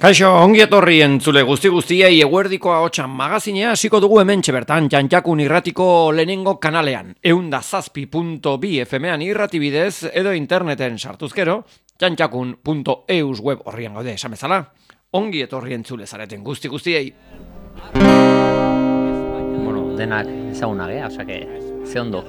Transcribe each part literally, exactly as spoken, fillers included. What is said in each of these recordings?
Kaixo, ongi etorri entzule guzti guztiei eguerdiko ahotsan magazinea hasiko dugu hementxe bertan Jantjakun irratiko lehenengo kanalean. Ehun eta zazpi puntu bi F M-an irrati bidez edo interneten sartuzkero, jantjakun puntu e u web horrian gaude esan bezala. Ongi etorri entzule zareten guzti guztiei. Bueno, denak ezagunak, eh? Osea que ze ondo.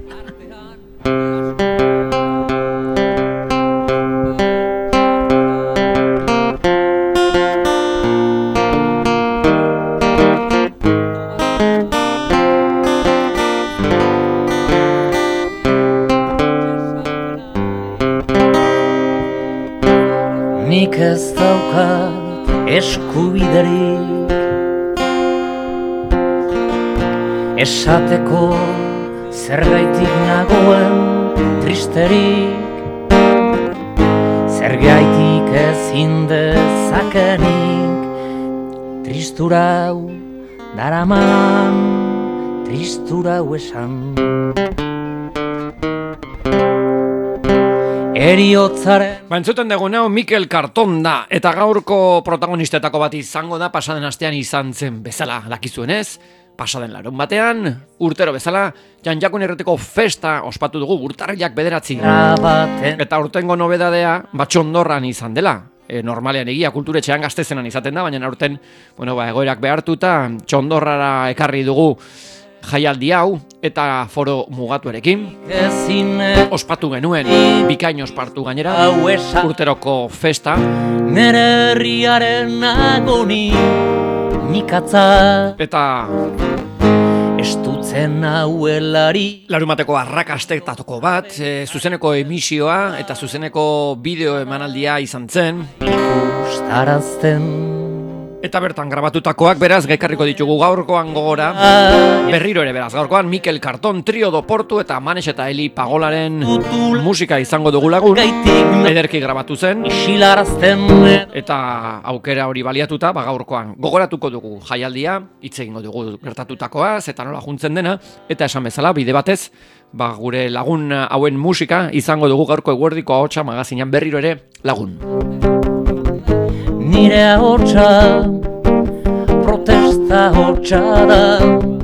Nik ez daukat eskubiderik esateko zergaitik nagoen tristerik, zergaitik ezin dezakenik tristurau daraman, tristurau esan. Eriotzaren Ba, entzuten dugu nao Mikel Karton da, eta gaurko protagonistetako bat izango da pasaden astean izan zen bezala, dakizuenez, pasaden larun batean, urtero bezala, Jantjakun irratiko festa ospatu dugu urtarrilak bederatzi. Eta urtengo nobedadea, batxondorran izan dela. E, normalean egia kulturetxean Gastezenan izaten da, baina aurten, bueno, ba, egoerak behartuta, txondorrara ekarri dugu jaialdi hau eta foro mugatuarekin ospatu genuen, bikain ospatu gainera urteroko festa. Nere herriaren agoni nikatza Eta estutzen nauelari larumateko arrakastetako bat, e, zuzeneko emisioa eta zuzeneko bideo emanaldia izan zen. ikustarazten Eta bertan grabatutakoak beraz gaikarriko ditugu gaurkoan gogora. Berriro ere beraz gaurkoan Mikel Karton, Trio do Portu eta Manes eta Eli Pagolaren musika izango dugu lagun. Ederki grabatu zen. isilarazten Eta aukera hori baliatuta, ba gaurkoan gogoratuko dugu jaialdia, hitz egingo dugu gertatutakoaz eta nola juntzen dena, eta esan bezala bide batez, ba gure lagun hauen musika izango dugu gaurko eguerdiko ahotsa magazinan berriro ere lagun. Nire ahotsa protesta ahotsa da,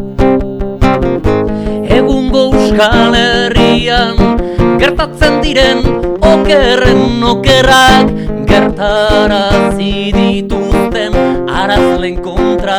egungo Euskal Herrian gertatzen diren okerren okerrak gertarazi dituzten arazlen kontra.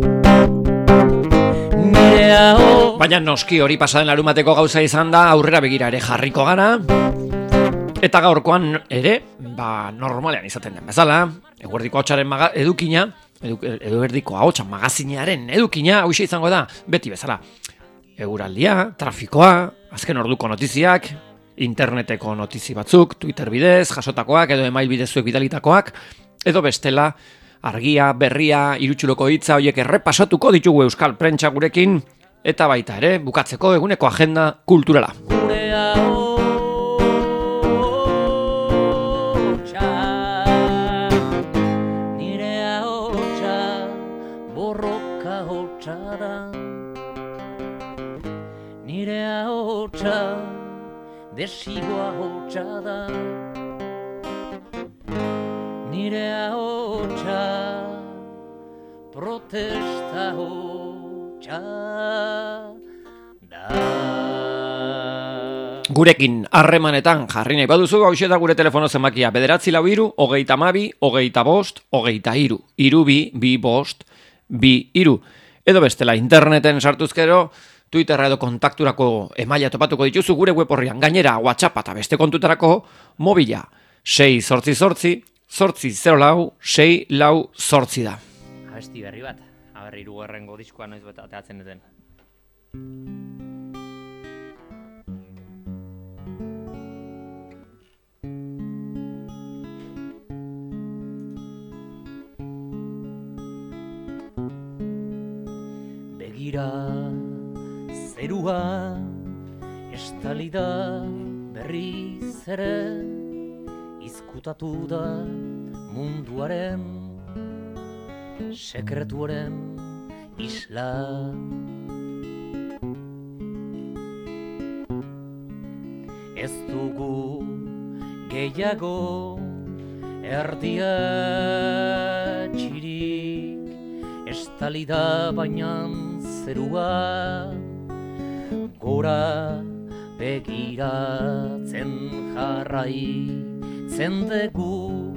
Nire ahotsa Baina noski hori pasaden larumateko gauza izan da, aurrera begira ere jarriko gara. Eta gaurkoan ere, ba, normalean izaten den bezala, eguerdiko ahotsaren maga, edukina, edu, eguerdiko ahotsa magazinearen edukina, hauxe izango da, beti bezala. Eguraldia, trafikoa, azken orduko notiziak, interneteko notizi batzuk, Twitter bidez, jasotakoak, edo email bidezuek bidalitakoak, edo bestela, argia, berria, irutsuloko hitza horiek errepasatuko ditugu euskal prentsa gurekin, eta baita ere, bukatzeko eguneko agenda kulturala. Nire ahotsa borroka ahotsa da, nire ahotsa desigo ahotsa da, nire ahotsa protesta ahotsa da. Gurekin harremanetan jarri nahi baduzu, hauxe da gure telefono zenbakia bederatzi lau hiru, hogeita hamabi, hogeita bost, hogeita hiru, hiru bi, bi bost, bi hiru. Edo bestela interneten sartuzkero, Twitterra edo kontakturako emaila topatuko dituzu gure web horrian. Gainera, WhatsApp eta beste kontutarako mobila sei zortzi zortzi, zortzi zero lau, sei lau zortzi da. Abesti berri bat, aber hirugarrengo diskoa noiz bat ateatzen duten. Begira zerua estali da berriz ere, izkutatu da munduaren sekretuaren isla. Ez dugu gehiago erdia estali da bainan zerua, gora begiratzen jarraitzen dugu,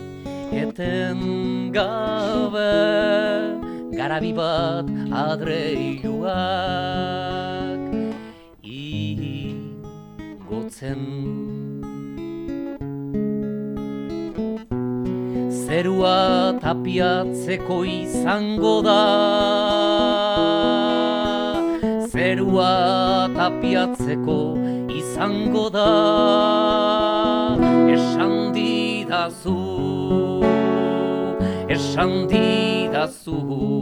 eten gabe garabi bat adreiluak igotzen. Zerua tapiatzeko izango da, zerua tapiatzeko izango da, esan didazu, esan didazu.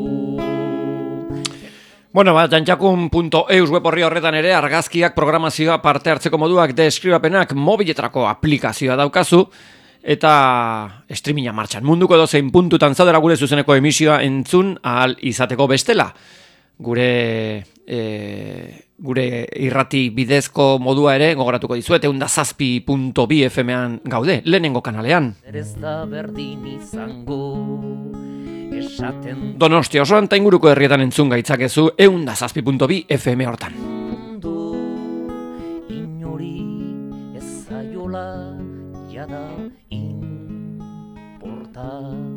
Bueno, ba, jantxakun punto eus web horri horretan ere argazkiak, programazioa, parte hartzeko moduak, deskribapenak, mobiletrako aplikazioa daukazu, eta streaminga martxan. Munduko edozein puntutan zaudera gure zuzeneko emisioa entzun ahal izateko bestela. Gure e, gure irrati bidezko modua ere gogoratuko dizuet, ehun eta zazpi puntu bi F M-an gaude, lehenengo kanalean. Ez da berdin izango esaten Donostia osoan ta inguruko herrietan entzun gaitzakezu ehun eta zazpi puntu bi F M hortan. mundu inori ez zaiola jada inporta,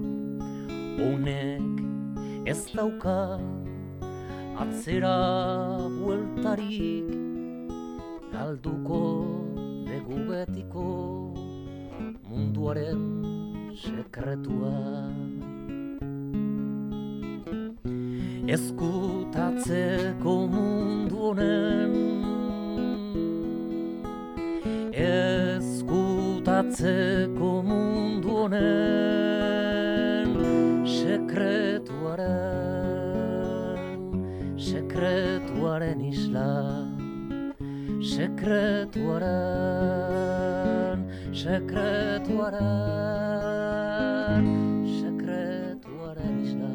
honek ez dauka atzera bueltarik, galduko dugu betiko munduaren sekretua. Ezkutatzeko mundu honen, ezkutatzeko mundu honen sekretuaren, sekretuaren isla, sekretuaren, sekretuaren, sekretuaren isla.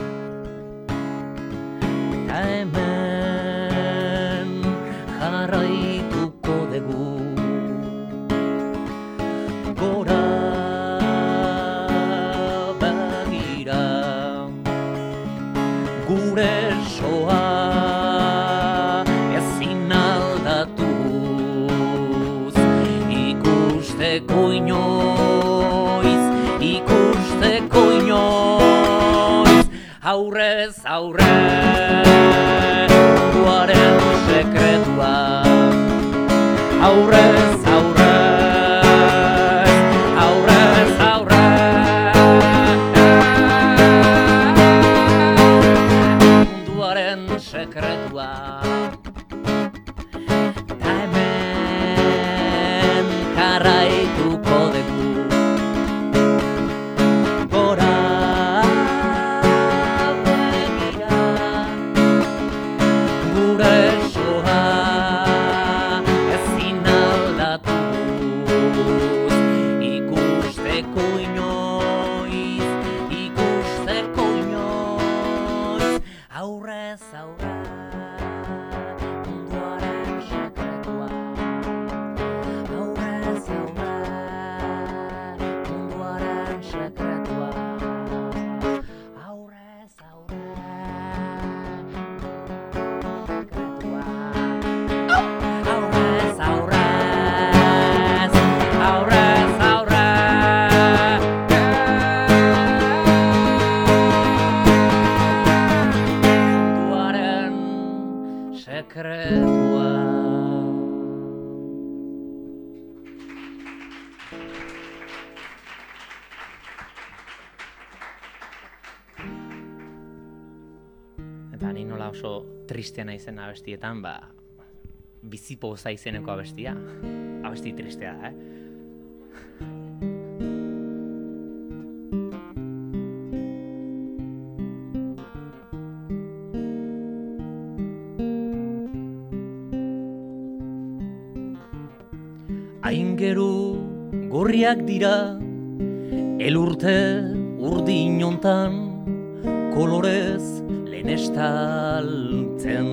Ta hemen jarraituko dugu, gora begira, gure soa ezin aldatuz, ikusteko inoiz, ikusteko inoiz, aurrez aurre munduaren sekretua, aurrez aurre, aurrez aurre, munduaren sekretua. Ta hemen jarraituko dugu, gora eta ni nola oso tristea naizen abestietan, ba, bizipoza izeneko abestia. Abesti tristea da, eh? Aingeru gorriak dira, elurte urdin hontan, kolorez lehen estaltzen.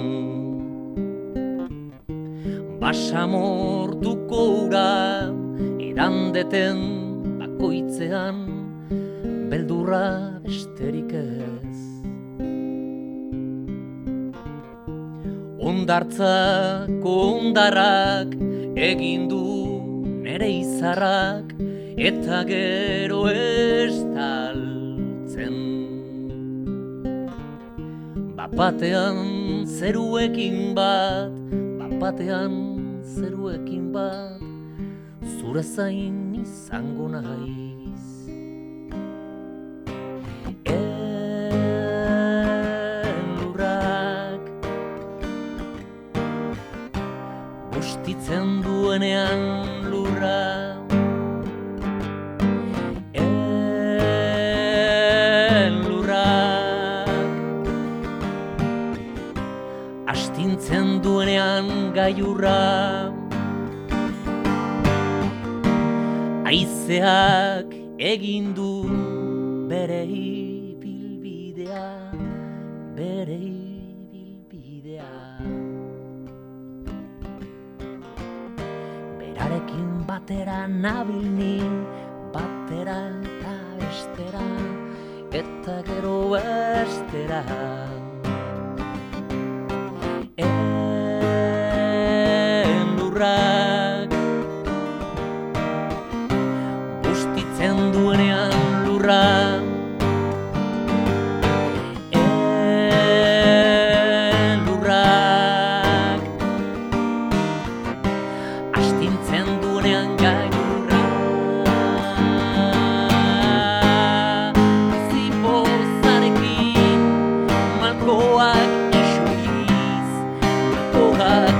Basamortuko ura erandeten bakoitzean, beldurra besterik ez. Ondartzako ondarrak egin du nere izarrak eta gero estaltzen. Bapatean zeruekin bat, bapatean zeruekin bat, zure zain izango naiz. Elurrak bustitzen duenean lurra, astintzen duenean gailurra, haizeak egin du bere ibilbidea, bere ibilbidea. Berarekin batera nabil ni, batera eta bestera, eta gero bestera. Elurrak bustitzen duenean lurra, elurrak astintzen duenean gailurra. Zipozarekin malkoak isuriz, malkoak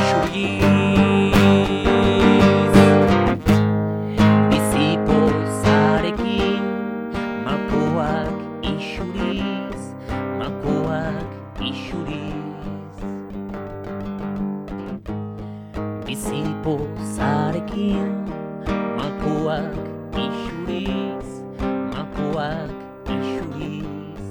Bizipozarekin malkoak isuriz, malkoak isuriz.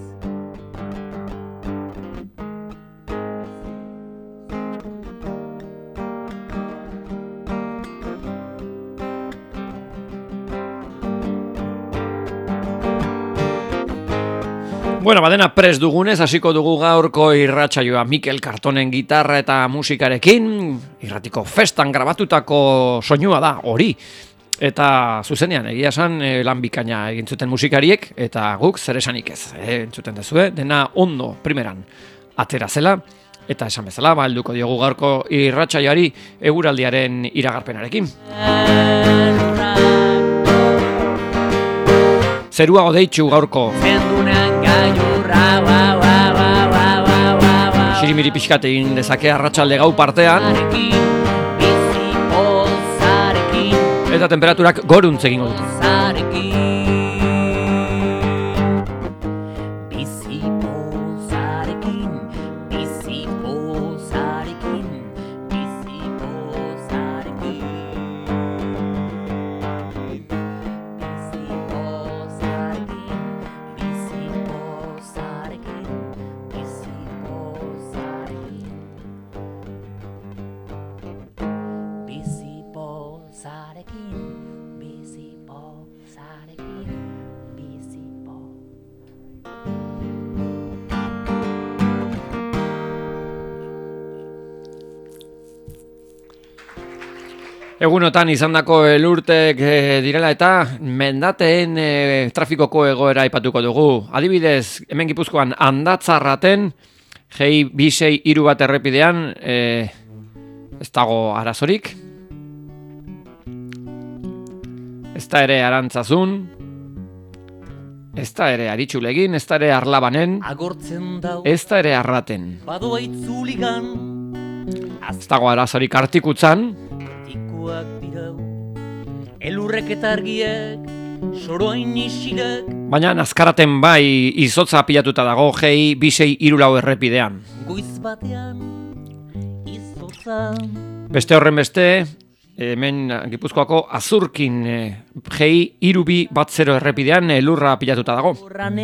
Bueno, badena prest dugunez, hasiko dugu gaurko irratsaioa Mikel Kartonen gitarra eta musikarekin, irratiko festan grabatutako soinua da, hori. Eta zuzenean, egia esan, lan bikaina egin zuten musikariek, eta guk zer esanik ez, eh, entzuten dezue, dena ondo primeran atera zela, eta esan bezala, ba, helduko diogu gaurko irratsaioari eguraldiaren iragarpenarekin. Zerua hodeitsu gaurko. Sirimiri pixkat egin dezake arratsalde gau partean. Eta temperaturak goruntz egingo dut. Egunotan izandako elurtek e, direla eta mendateen e, trafikoko egoera aipatuko dugu. Adibidez, hemen Gipuzkoan Andatzarraten, G bi sei hiru bat errepidean, e, ez dago arazorik. Ez da ere Arantzazun, ez da ere Aritxulegin, ez da ere Arlabanen, ez da ere Arraten. Ez dago arazorik Artikutzan, elurrek eta argiek, soroain isirek, baina Azkaraten bai izotza pilatuta dago G bi sei hiru lau errepidean. Goiz batean izotza. Beste horren beste, hemen Gipuzkoako Azurkin G hiru bi bat zero errepidean elurra pilatuta dago.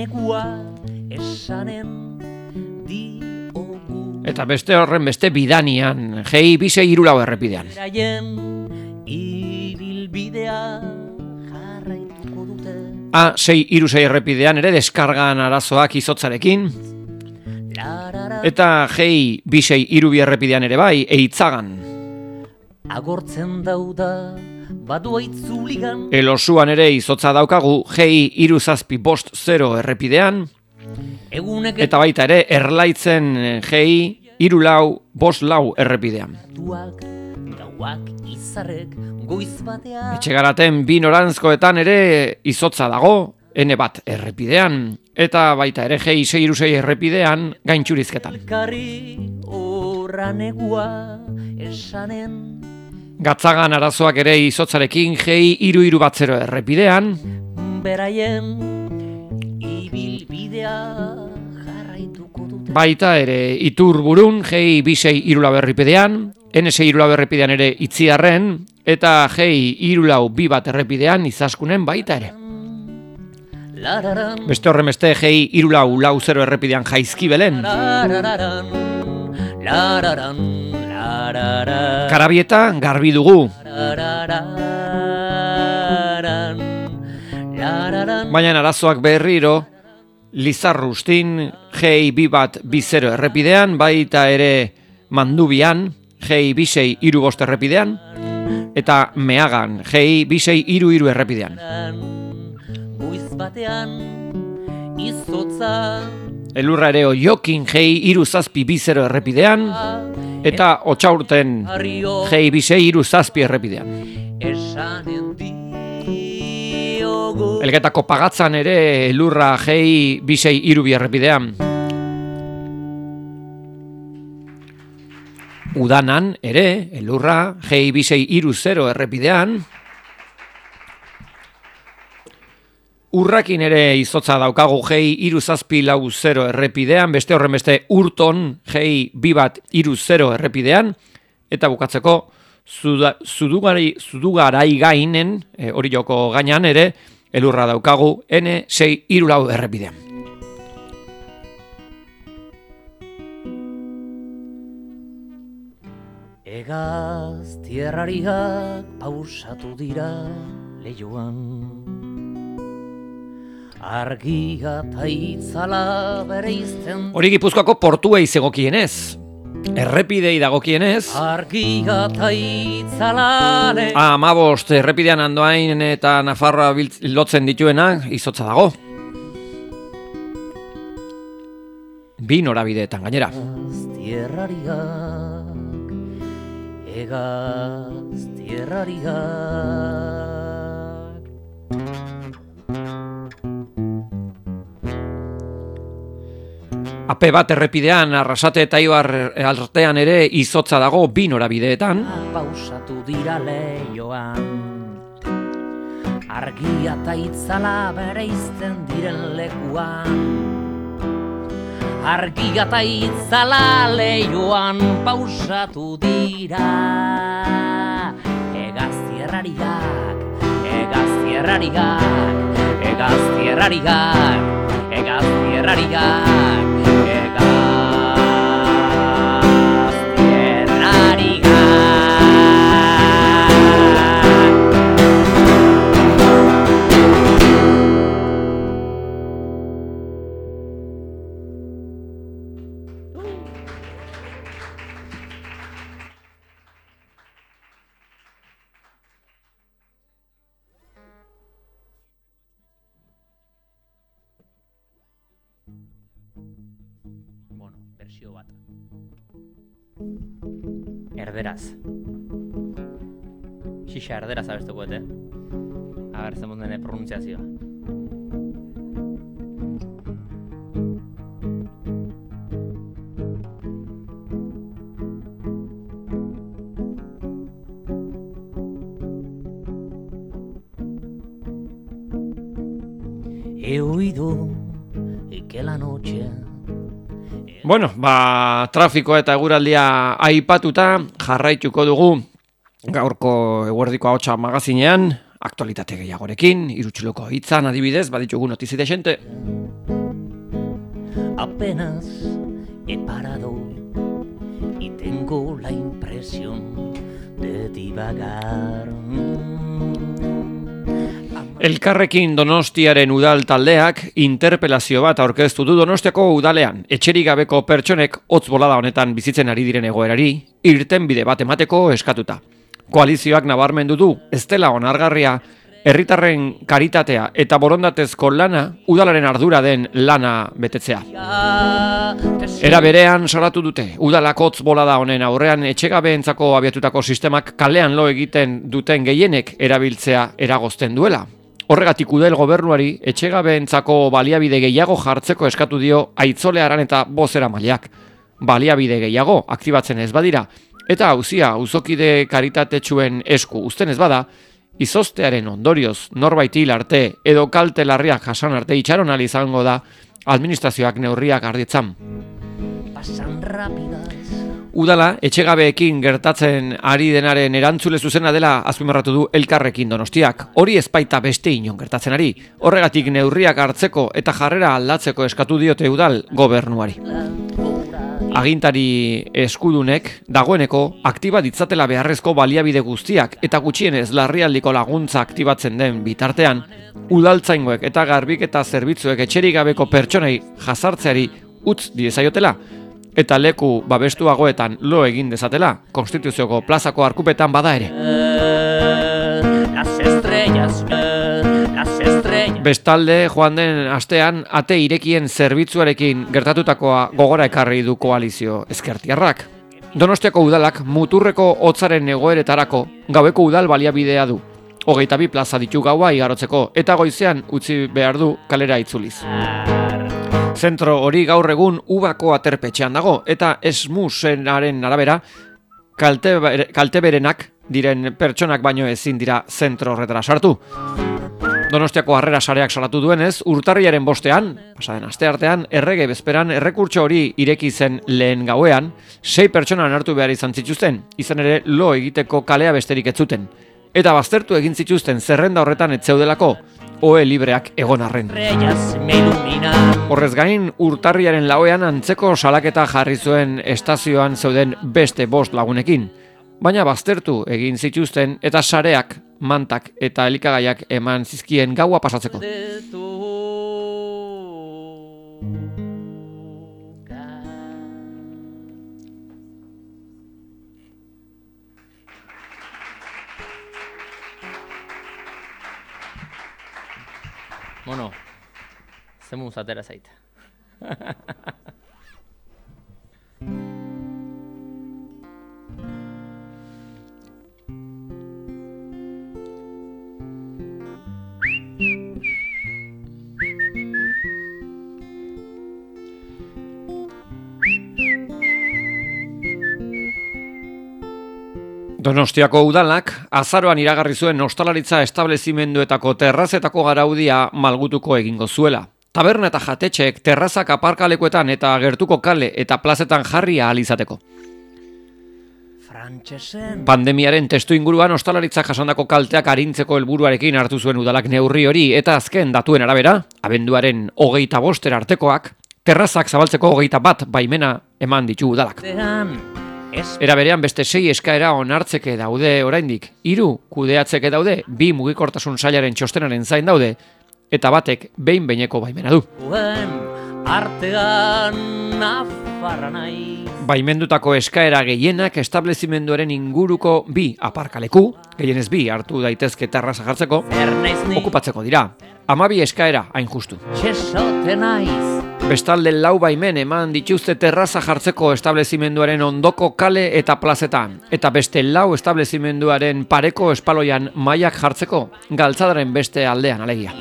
Eta beste horren beste Bidanian G bi sei hiru lau errepidean. A sei hiru sei errepidean ere deskargan arazoak izotzarekin. Eta G bi sei hiru bi errepidean ere bai, Eitzagan. Agortzen dauda, badua itzuligan. Elosuan ere izotza daukagu G hiru zazpi bost zero errepidean. Egunek Eta baita ere Erlaitzen G hiru lau bost lau errepidean. Gauak izarrek goiz batean. Etxegaraten bi noranzkoetan ere izotza dago, N bat errepidean. Eta baita ere G sei hiru sei errepidean gaintxurizketan. Elkarri horran egua esanen. Gatzagan arazoak ere izotzarekin G hiru hiru bat zero errepidean. Beraien ibilbidea jarraituko dute. Baita ere Iturburun G bi sei hiru lau errepidean, N sei hiru lau errepidean ere Itziarren, eta G hiru lau bi bat errepidean Izaskunen baita ere. Lararan, Beste horren beste G hiru lau lau zero errepidean Jaizkibelen. lararan, lararan, lararan, Karabieta garbi dugu, lararan, lararan. baina arazoak berriro Lizarrustin G bi bat bi zero errepidean, baita ere Mandubian G bi sei hiru bost errepidean, eta Meagan G bi sei hiru hiru errepidean. Goiz batean izotza Elurra ere Oiokin G hiru zazpi bi zero errepidean, eta Otsaurten harrio G bi sei hiru zazpi errepidean. esanen diogu. Elgetako Pagatzan ere elurra G bi sei hiru bi errepidean. Udanan ere elurra G bi sei hiru zero errepidean. Urrakin ere izotza daukagu G hiru zazpi lau zero errepidean, beste horren beste Urton G bi bat hiru zero errepidean, eta bukatzeko Zuda, Zudugari, Zudugarai gainen, e, hori joko gainan ere, elurra daukagu N sei hiru lau errepidean. Egaz tierrariak pausatu dira leioan. Argia ta itzala bereizten. Hori Gipuzkoako portuei zegokienez, errepidei dagokienez, Argia ta itzala le. hamabost errepidean Andoain eta Nafarroa biltz- lotzen dituena izotza dago. Bi norabideetan gainera. Egaz tierrariak, egaz tierrariak. Ape bat errepidean Arrasate eta Ibar artean ere izotza dago bi norabideetan. Pausatu dira leioan. Argia ta itzala bereizten diren lekuan. Argia ta itzala leioan pausatu dira. Egaz tierrariak, egaz tierrariak, egaz tierrariak, egaz tierrariak. Bueno, versio bat. Erderaz. Xixa erderaz abestuko ete. Aber zen dene pronuntziazioa. He oído que la noche. Bueno, ba, trafikoa eta eguraldia aipatuta jarraituko dugu gaurko eguerdiko ahotsa magazinean, aktualitate gehiagorekin, irutxiloko hitzan adibidez, baditugu notizi desente. Apenas he parado y tengo la impresión de divagar. Elkarrekin Donostiaren udal taldeak interpelazio bat aurkeztu du Donostiako udalean. Etxerik gabeko pertsonek hotz bolada honetan bizitzen ari diren egoerari irtenbide bat emateko eskatuta. Koalizioak nabarmendu du ez dela onargarria herritarren karitatea eta borondatezko lana udalaren ardura den lana betetzea. Era berean salatu dute udalak hotz bolada honen aurrean etxegabeentzako abiatutako sistemak kalean lo egiten duten gehienek erabiltzea eragozten duela. Horregatik udal gobernuari etxegabeentzako baliabide gehiago jartzeko eskatu dio Aitzolearan eta bozeramaileak. Baliabide gehiago aktibatzen ez badira eta auzia auzokide karitatetsuen esku uzten ez bada, izoztearen ondorioz norbait hil arte edo kalte larriak jasan arte itxaron ahal izango da administrazioak neurriak arditzan. Udala etxegabeekin gertatzen ari denaren erantzule zuzena dela azpimarratu du Elkarrekin Donostiak. Hori ez baita beste inon gertatzen ari. Horregatik neurriak hartzeko eta jarrera aldatzeko eskatu diote udal gobernuari. Agintari eskudunek dagoeneko aktiba ditzatela beharrezko baliabide guztiak eta gutxienez larrialdiko laguntza aktibatzen den bitartean, udaltzaingoek eta garbiketa zerbitzuek etxerik gabeko pertsonei jazartzeari utz diezaiotela eta leku babestuagoetan lo egin dezatela, Konstituzioko plazako arkupetan bada ere. Bestalde, joan den astean, ate irekien zerbitzuarekin gertatutakoa gogora ekarri du koalizio ezkertiarrak. Donostiako udalak muturreko hotzaren egoeretarako gaueko udal baliabidea du. Hogeita bi plaza ditu gaua igarotzeko eta goizean utzi behar du kalera itzuliz. Zentro hori gaur egun Ubako aterpetxean dago eta esmusenaren arabera kalte, kalte berenak diren pertsonak baino ezin dira zentro horretara sartu. Donostiako harrera sareak salatu duenez, urtarriaren bostean, pasaden asteartean, errege bezperan errekurtso hori ireki zen lehen gauean, sei pertsona hartu behar izan zituzten, izan ere lo egiteko kalea besterik ez zuten. Eta baztertu egin zituzten zerrenda horretan ez zeudelako, ohe libreak egon arren. Horrez gain, urtarriaren lauean antzeko salaketa jarri zuen estazioan zeuden beste bost lagunekin. Baina baztertu egin zituzten eta sareak, mantak eta elikagaiak eman zizkien gaua pasatzeko. Mono, zemuz atera zait. Donostiako udalak azaroan iragarri zuen ostalaritza establezimenduetako terrazetako garaudia malgutuko egingo zuela. Taberna eta jatetxeek terrazak aparkalekuetan eta gertuko kale eta plazetan jarri ahal izateko. Pandemiaren testu inguruan ostalaritzak jasandako kalteak arintzeko helburuarekin hartu zuen udalak neurri hori eta azken datuen arabera, abenduaren hogeita bostera artekoak, terrazak zabaltzeko hogeita bat baimena eman ditu udalak. Era berean beste sei eskaera onartzeke daude oraindik, hiru kudeatzeke daude, bi mugikortasun sailaren txostenaren zain daude, eta batek behin behineko baimena du. Baimendutako eskaera gehienak establezimenduaren inguruko bi aparkaleku, gehienez bi hartu daitezke terraza jartzeko, okupatzeko dira. Hamabi eskaera hain justu. Bestalde lau baimen eman dituzte terraza jartzeko establezimenduaren ondoko kale eta plazetan, eta beste lau establezimenduaren pareko espaloian mailak jartzeko, galtzadaren beste aldean alegia.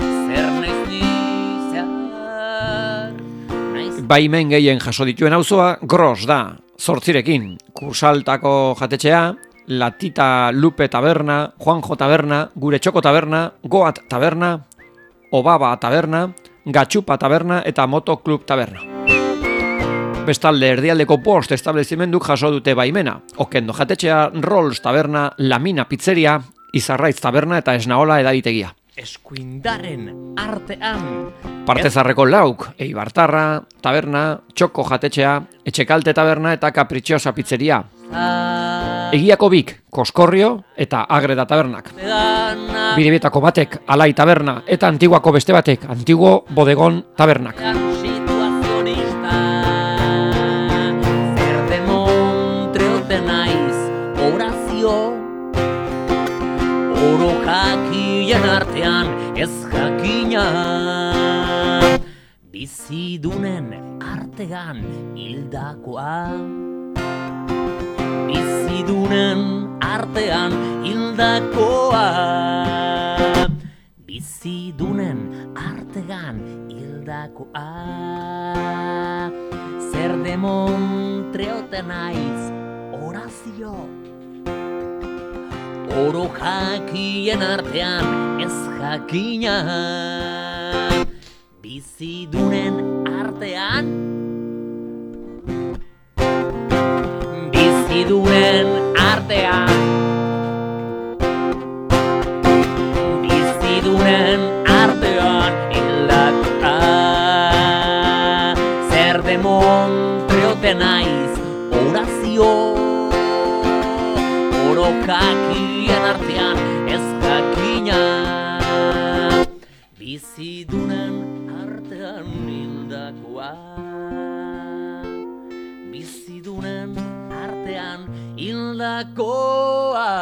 Baimen gehien jaso dituen auzoa Gros da, zortzirekin, Kursaltako jatetxea, Latita Lupe Taberna, Juanjo Taberna, Gure Txoko Taberna, Goat Taberna, Obaba Taberna, Gatxupa Taberna eta Moto Club Taberna. Bestalde erdialdeko bost establezimenduk jaso dute baimena, Okendo jatetxea, Rolls Taberna, Lamina Pizzeria, Izarraitz Taberna eta Esnaola edaditegia. Eskuindaren artean. Partezarreko lauk, Eibartarra, Taberna, Txoko jatetxea, Etxekalte Taberna eta Kapritxosa Pizzeria. Egiako bik, Koskorrio eta Agreda tabernak. Bidebietako batek, Alai taberna, eta Antiguako beste batek, Antiguo Bodegon tabernak. Zer demontreote naiz orazio, oro jakien artean ez jakina, bizidunen artean hildakoa. Bizidunen artean hildakoa, bizidunen artean hildakoa. Zer demontreote naiz orazio, oro jakien artean ez jakina, bizidunen artean Bizidunen artean Bizidunen artean hildakoa. Zer demontreote naiz orazio, oro jakien artean ez jakina, bizidunen artean hildakoa. Bizidunen artean hildakoa,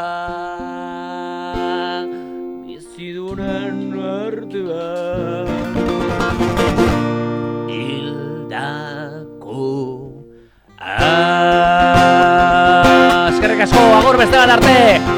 bizidunen artean hildakoa. Eskerrik asko, agur beste bat arte!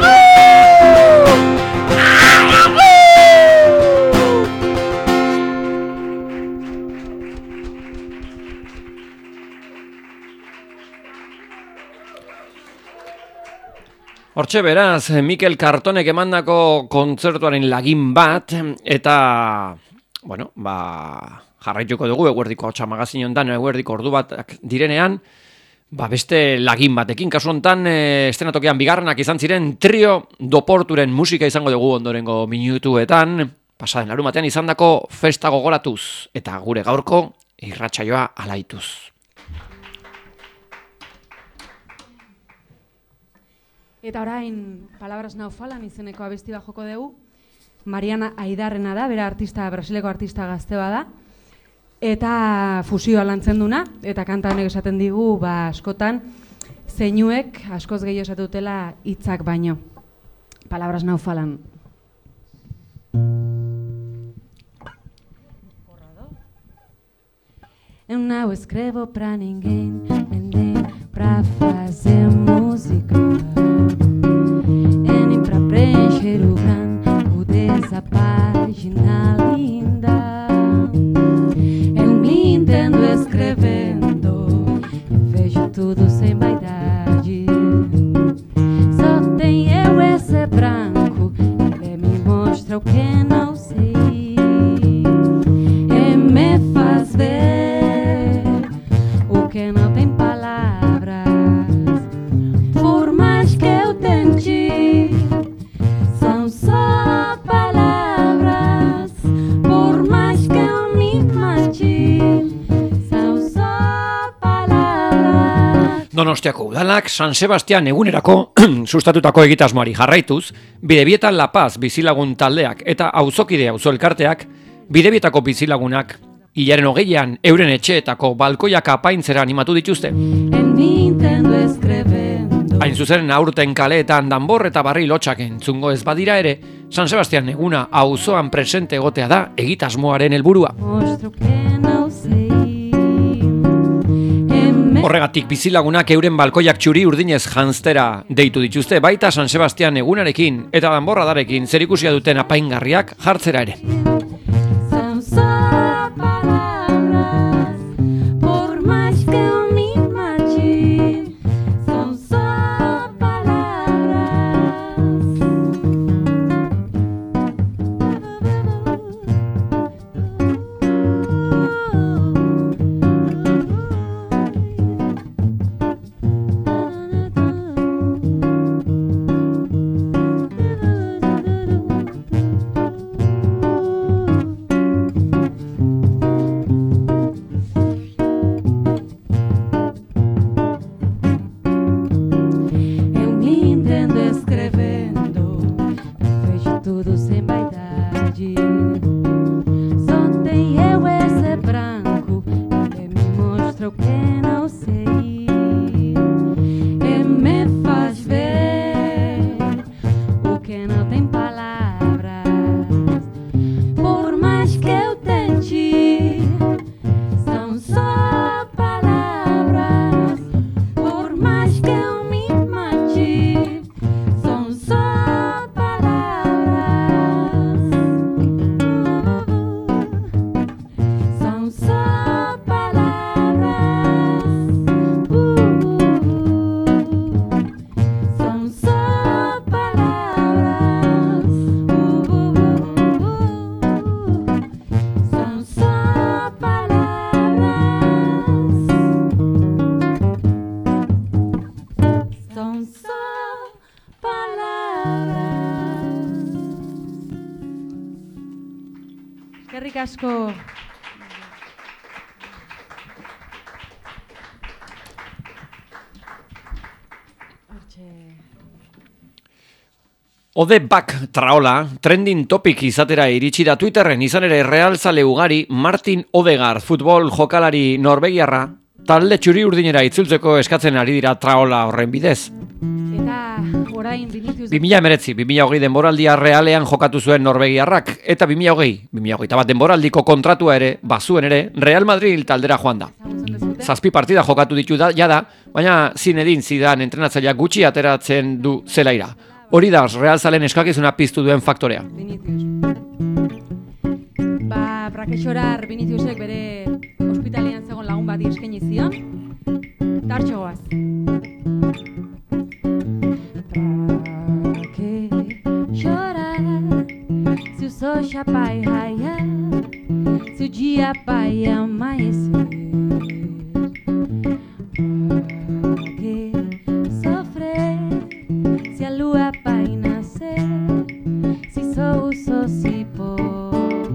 Hortxe beraz, Mikel Kartonek emandako kontzertuaren lagin bat, eta, bueno, ba, jarraituko dugu, eguerdiko hotxa magazin honetan, eguerdiko ordu bat direnean, ba, beste lagin batekin, kasu honetan, e, estenatokean bigarrenak izan ziren, Trio Doporturen musika izango dugu ondorengo minutuetan, pasaden larumatean izandako festa gogoratuz, eta gure gaurko irratsaioa alaituz. Eta orain, Palabras Naufalan izeneko abesti bat joko dugu. Mariana Aidarrena da, bera artista, brasileko artista gazte bada. Eta fusioa lantzen duna, eta kanta honek esaten digu, ba, askotan, zeinuek askoz gehiago esatutela hitzak baino. Palabras Naufalan. Eu não escrevo pra ninguém, nem pra fazer música, nem pra preencher o branco dessa página linda. Eu me entendo escrevendo, eu vejo tudo sem vaidade. Só tem eu esse branco, ele me mostra o que não sei, e me faz ver o que não tem palavras. Por mais que eu tente, são só palavras. Por mais que eu me mate, são só palavras. Donostiako udalak San Sebastian egunerako sustatutako egitasmoari jarraituz, Bidebietan La Paz bizilagun taldeak eta auzokide auzo elkarteak, Bidebietako bizilagunak hilaren hogeian euren etxeetako balkoiak apaintzera animatu dituzte. Hain zuzen aurten kaleetan danbor eta barri lotxak entzungo ez badira ere, San Sebastian eguna auzoan presente egotea da egitasmoaren helburua. Horregatik bizilagunak euren balkoiak txuri urdinez janztera deitu dituzte, baita San Sebastian egunarekin eta danborradarekin zerikusia duten apaingarriak jartzera ere. Eskerrik asko. Ode Bak Traola, trending topic izatera iritsi da Twitterren, izan ere realzale ugari Martin Odegaard futbol jokalari norvegiarra talde txuri urdinera itzultzeko eskatzen ari dira Traola horren bidez. Eta orain Vinicius... bi mila hemeretzi bi mila hogei denboraldia Realean jokatu zuen norvegiarrak, eta bi mila hogei bi mila hogeita bat denboraldiko kontratua ere, bazuen ere, Real Madrid taldera joan da. Zazpi partida jokatu ditu da, jada, baina Zinedine Zidane entrenatzailea gutxi ateratzen du zelaira. Hori da, realzalen eskakizuna piztu duen faktorea. Vinicius. Ba, Brakexorar Viniciusek bere ospitalian zegoen lagun bati eskaini zion. Tartxo goaz. Brakexorar, se o sol chapai raiar, se o dia vai amanhecer. Que sofrer se a lua vai nascer, se sou só se pôr.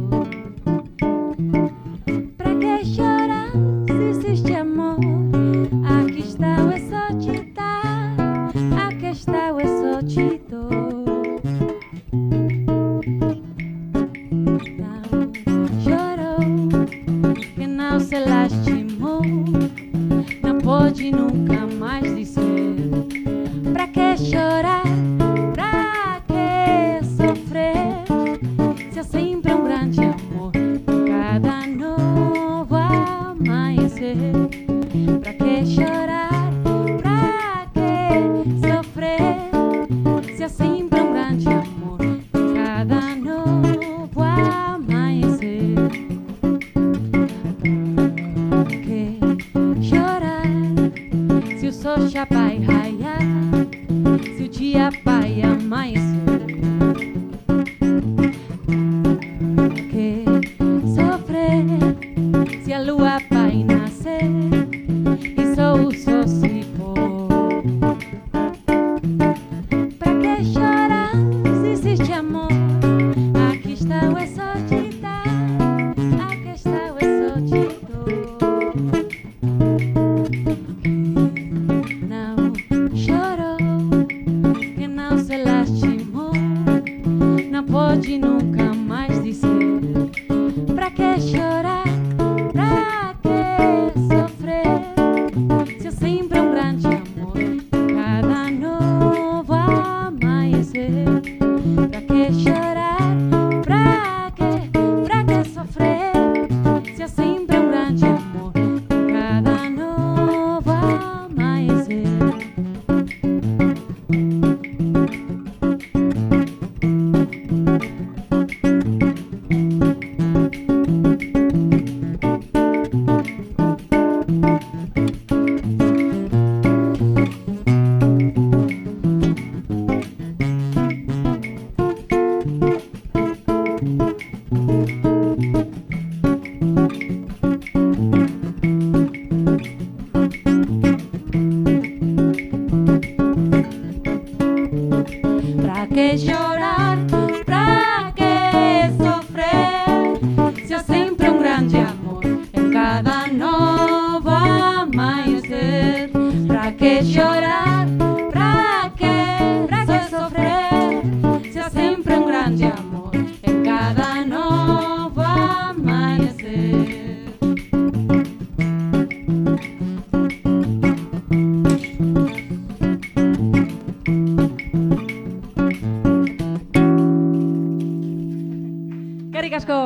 Pra que chorar se existe amor? Aqui está o exótita, aqui está o exótito. Não chorou, que não se lastimou, não pode nunca mais dizer. Pra que chorar? Pra que sofrer? Se há sempre um grande amor em cada novo amanhecer. Pra que chorar? Pra que sofrer? Se há sempre um grande amor em cada novo amanhecer. Pra que chorar? Se o sol já vai raiar, se o dia vai amanhecer. Que sofrer se a lua vai nascer e só o sol se pôr. Pra que chorar se existe amor? Aqui está o exótita, aqui está o exótito. Não chorou, que não se lastimou, não pode nunca mais dizer. Pra que chorar? Pra que sofrer? Se há sempre um grande amor em cada novo amanhecer. Pra que chorar? Pra que, pra que sofrer? Se há sempre um grande amor em cada novo amanhecer. Pra que chorar? Pra que sofrer? Se há sempre um grande amor em cada novo amanhecer. Pra que chorar? Pra que, pra que sofrer? Se há sempre um grande amor em cada novo amanhecer. Eskerrik asko.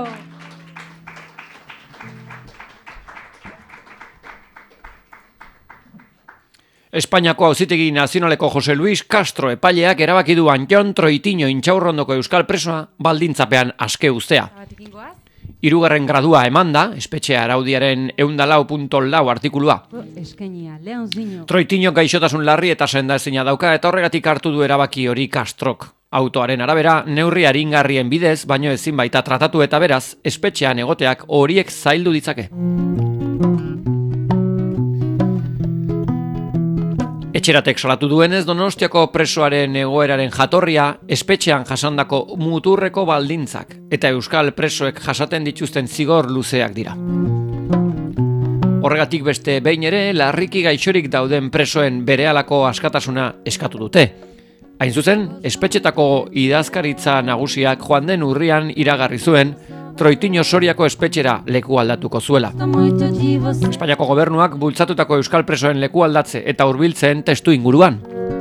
Espainiako Auzitegi Nazionaleko Jose Luis Castro epaileak erabaki du Anton Troitiño intxaurrondoko euskal presoa baldintzapean aske uztea. Abatekin goaz. Hirugarren gradua emanda, espetxea araudiaren ehun eta lau puntu lau artikulua. Eskainia, Leonzinho. Troitiño gaixotasun larri eta sendaezina dauka eta horregatik hartu du erabaki hori Castrok. Autoaren arabera, neurri aringarrien bidez, baino ezin baita tratatu eta beraz, espetxean egoteak horiek zaildu ditzake. Etxeratek salatu duenez, Donostiako presoaren egoeraren jatorria espetxean jasandako muturreko baldintzak eta euskal presoek jasaten dituzten zigor luzeak dira. Horregatik beste behin ere, larriki gaixorik dauden presoen berehalako askatasuna eskatu dute. Hain zuzen, espetxetako idazkaritza nagusiak joan den urrian iragarri zuen, Troitiño Soriako espetxera leku aldatuko zuela. Espainiako gobernuak bultzatutako euskal presoen leku aldatze eta hurbiltzen testu inguruan.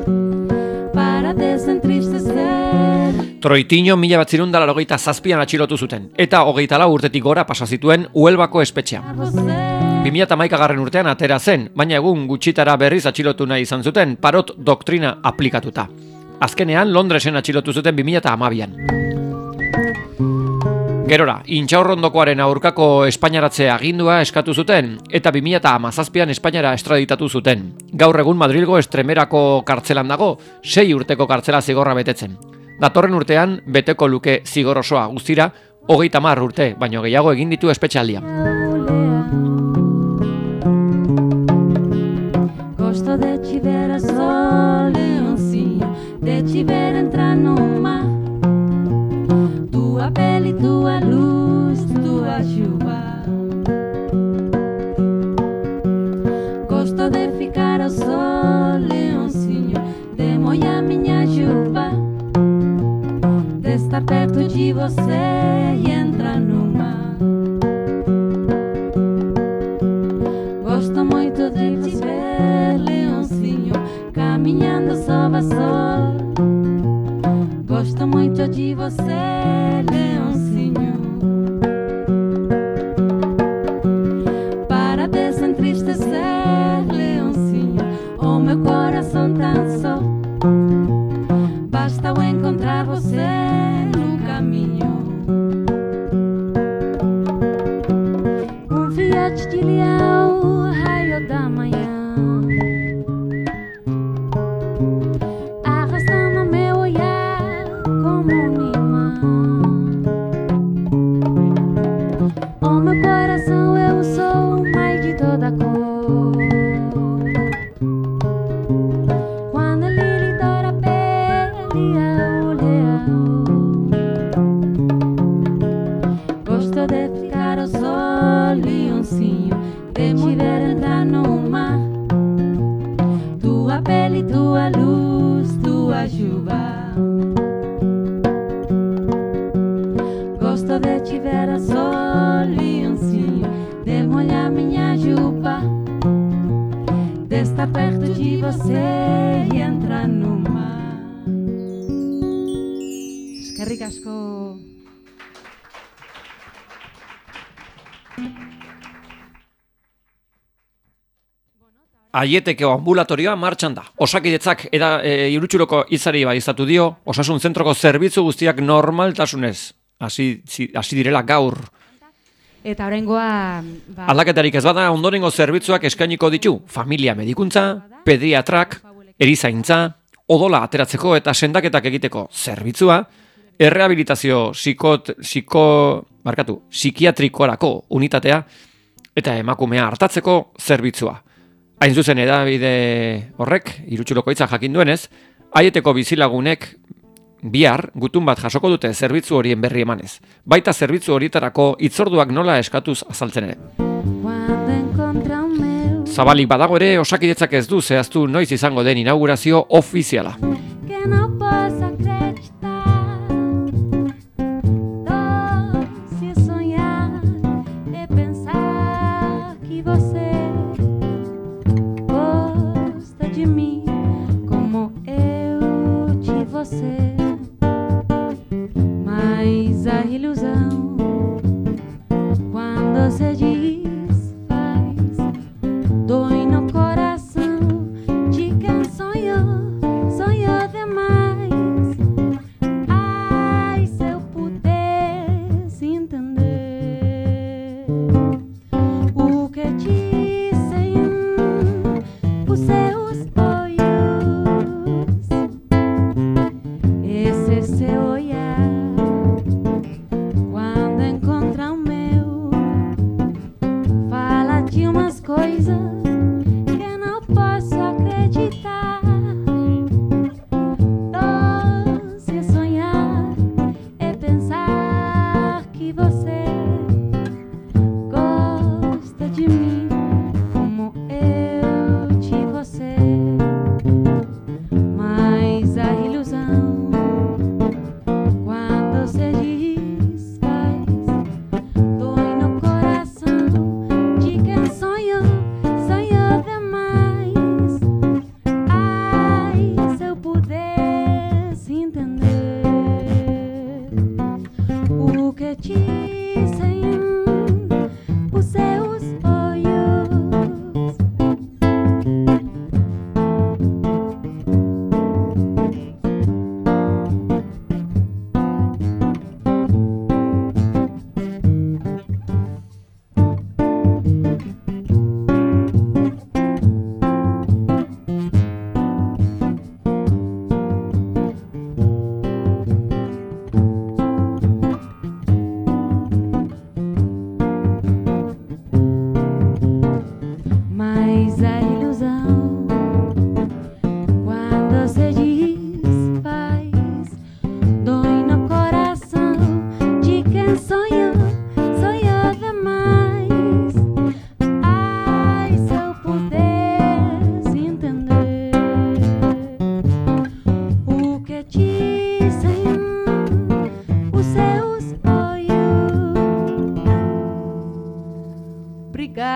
Troitiño mila batzirun da laurogeita zazpian atxilotu zuten, eta hogeita lau urtetik gora pasa zituen Huelbako espetxea. bi mila hamaikagarren urtean atera zen, baina egun gutxitara berriz atxilotu nahi izan zuten parot doktrina aplikatuta. Azkenean Londresen atxilotu zuten bi mila hamabian. Gerora, Intxaurrondokoaren aurkako espainaratze agindua eskatu zuten, eta bi mila hamazazpian Espainiara estraditatu zuten. Gaur egun Madrilgo Estremerako kartzelan dago, sei urteko kartzela zigorra betetzen. Datorren urtean, beteko luke zigor osoa guztira, hogeita hamar urte, baino gehiago egin ditu espetxealdian. Gosto de te ver a sol, leoncinho, de te ver entrar no mar. Tua pele, tua luz, tua chuva. Gosto de ficar ao sol, leoncinho, de molhar minha juba, de estar perto de você e entrar no mar. Gosto muito de te ver, leoncinho, caminhando sol a sol. Gosto muito de você, leoncinho. Para desentristecer, leoncinho, o meu coração tão só. Basta eu encontrar você no caminho. Um filhote de leão, raio da manhã, arrastando meu olhar como um imã. O meu coração eu sou mais de toda cor. Quando ele lhe dora a pele ao leão, gosto de ficar ao sol, leoncinho, de te ver entrar no mar. Tua pele, tua luz, tua chuva. Gosto de te ver a sol, leoncinho, de molhar minha juba, de estar perto de você e entrar no mar. Eskerrik asko. Aieteko ambulatorioa martxan da. Osakidetzak eta e, Irutxuroko izari baieztatu dio, osasun zentroko zerbitzu guztiak normaltasunez hasi zi- hasi direla gaur. Eta oraingoa ba, Aldaketarik ez bada, ondorengo zerbitzuak eskainiko ditu. Familia medikuntza, pediatrak, erizaintza, odola ateratzeko eta sendaketak egiteko zerbitzua, errehabilitazio psikot, psiko, markatu, psikiatrikorako unitatea eta emakumea hartatzeko zerbitzua. Hain zuzen edabide horrek, Irutxuroko hitza jakin duenez, Aieteko bizilagunek bihar gutun bat jasoko dute zerbitzu horien berri emanez. Baita zerbitzu horietarako hitzorduak nola eskatuz azaltzen ere. Quando encontra o meu, Zabalik badago ere, Osakidetzak ez du zehaztu noiz izango den inaugurazio ofiziala. que não posso acreditar. Doce sonhar e pensar que você gosta de mim como eu de você. Mas a ilusão, quando se desfaz, dói no coração de quem sonhou, sonhou demais. Ai, se eu pudesse entender o que dizem os seus olhos,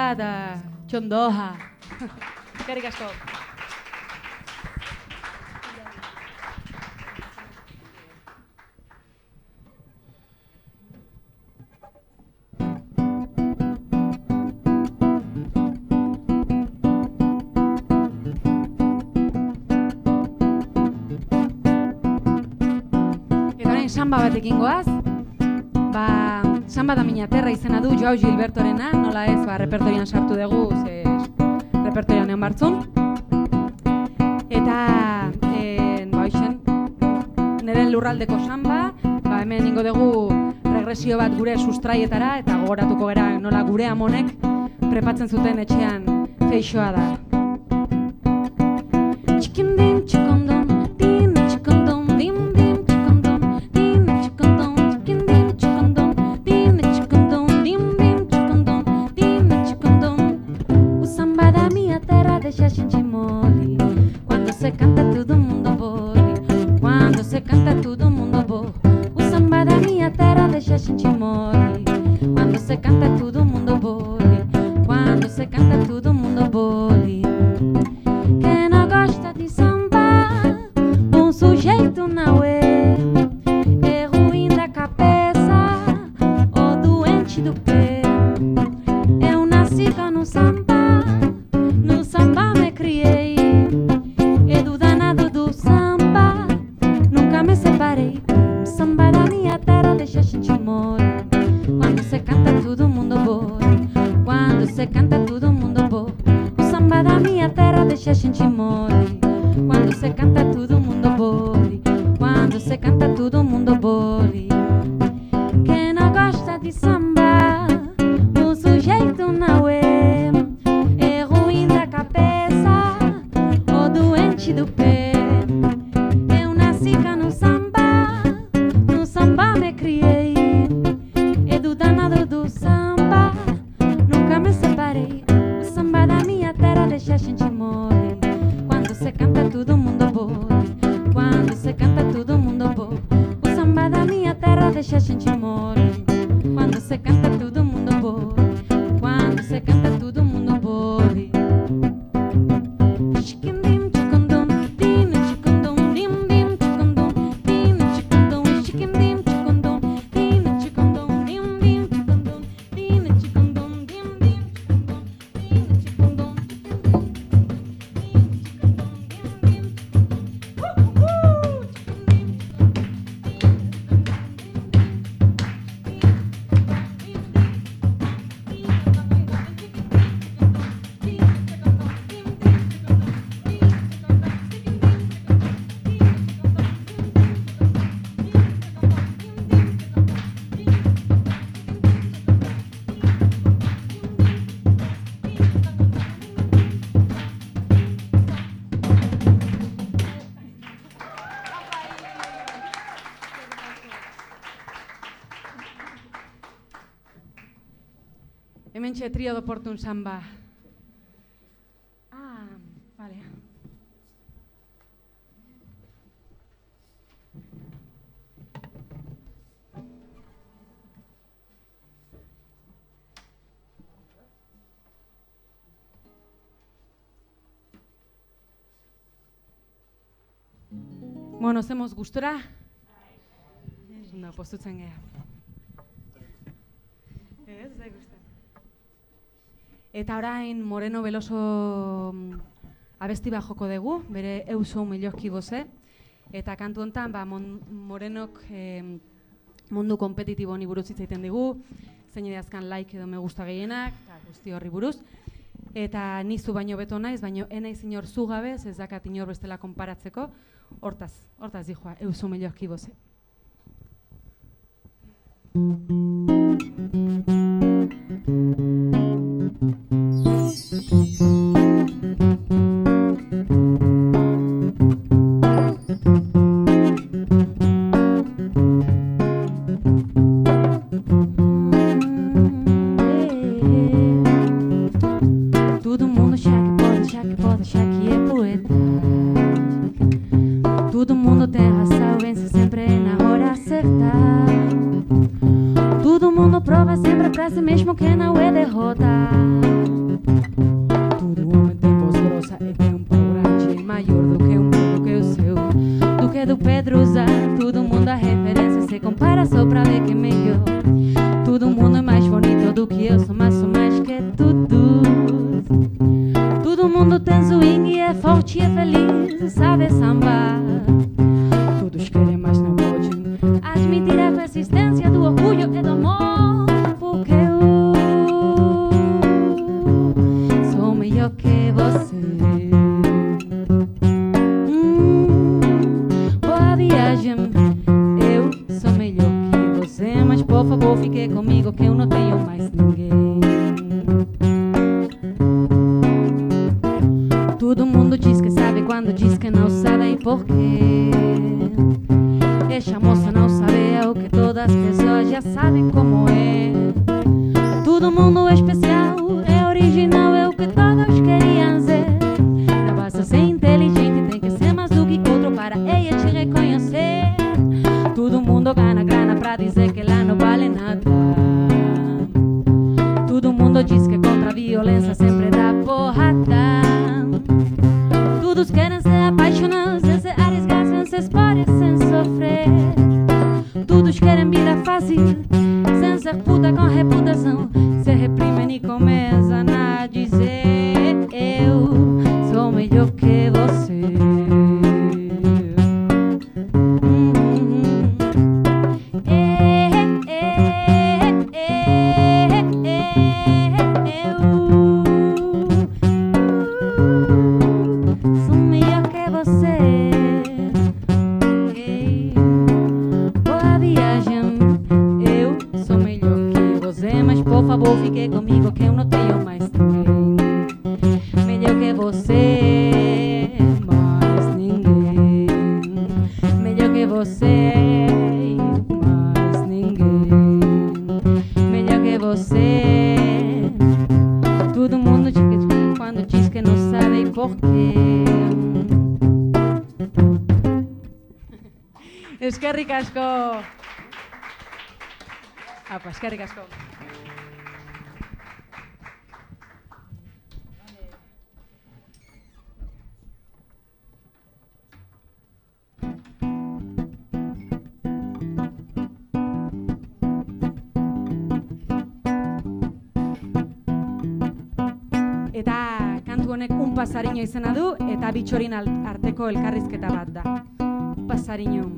da, da txondoha. Eskerrik asko. Samba batekin goaz, ba, samba da minaterra izena du Joao Gilbertorena, nola ez, ba, repertorian sartu dugu, ze repertorian egon bartzun. Eta, e, ba, hoxen, nire lurraldeko samba, ba, hemen ingo dugu regresio bat gure sustraietara, eta gogoratuko gara nola gure amonek prepatzen zuten etxean feixoa da. Txikindim, txikondon, din, txikondon, dim, dim, Cuando se canta todo mundo boli, cuando se canta todo mundo bo. O samba da minha terra deixa a gente mole. Quando se canta todo mundo boli, quando se canta todo mundo boli. Quem não gosta de samba, um sujeito não é. É ruim da cabeça ou doente do pé. Eu nasci com o samba, no samba me criei. E do danado do samba nunca me separei. O samba da minha terra deixa a gente mole. Quando se canta todo mundo bole, quando se canta todo mundo bole. O samba da minha terra deixa a gente mole. Quando se canta todo mundo bole, quando se canta todo mundo bole. Quem não gosta de samba, o sujeito não é. É ruim da cabeça ou doente do pé. Eu nasci cá no samba, no samba me criei. E do danado do samba nunca me separei. O samba da minha terra deixa a gente mole. Quando se canta todo mundo bole, quando se canta todo mundo bole. O samba da minha terra deixa a gente mole. Quando se canta todo mundo bole, quando se canta todo mundo bole. Chiquindim, chicondom, din, chicondom, dim, dim, chicondom, din, chicondom, chiquindim, chicondom, din, chicondom, dim, dim, chicondom, din, chicondom, dim, dim, chicondom, din, chicondom, Hementxe trio do Portun samba. Ah, vale. Bueno, zemos gustora? No, postutzen geha. Ez, zai gustan. Eta orain Moreno Veloso abesti bat joko dugu, bere Euso Milozki boze. Eta kantu honetan, ba, Morenok eh, mundu kompetitibo honi buruz hitz egiten digu, zein edazkan like edo me gusta gehienak, eta guzti horri buruz. Eta nizu baino beto naiz, baino enaiz inor zu gabez, ez dakat inor bestela konparatzeko, hortaz, hortaz dijoa, Euso Milozki boze. Todo mundo acha que pode, acha que pode, acha que é poeta. Todo mundo tem razão, vence sempre na hora certa. Todo mundo prova sempre pra si mesmo que não é derrota. Eu sou melhor que você, mas por favor fique comigo que eu não tenho mais ninguém. Todo mundo diz que sabe quando diz que não sabe por quê. Essa moça não sabe é o que todas as pessoas já sabem como é. Todo mundo é especial, é original, é o que todos queriam ser. Não basta ser inteligente, tem que ser mais do que outro para ela te reconhecer. Todo mundo ganha grana pra dizer que ela não vale nada. Todo mundo diz que contra a violência sempre dá porrada. Todos querem ser apaixonados, sem se arriscar, sem se expor, sem sofrer. Todos querem vida fácil, sem ser puta com reputação. Se reprimem e começam a dizer: eu sou melhor que você. Por favor, fique comigo que eu não tenho mais ninguém. Melhor que você, mais ninguém. Melhor que você, mais ninguém. Melhor que você. Todo mundo diz que quando diz que não sabe por quê. Eskerrik asko. Apa, eskerrik asko. Eta kantu honek un pasariño izena du eta bitxorin arteko elkarrizketa bat da. Un pasariño.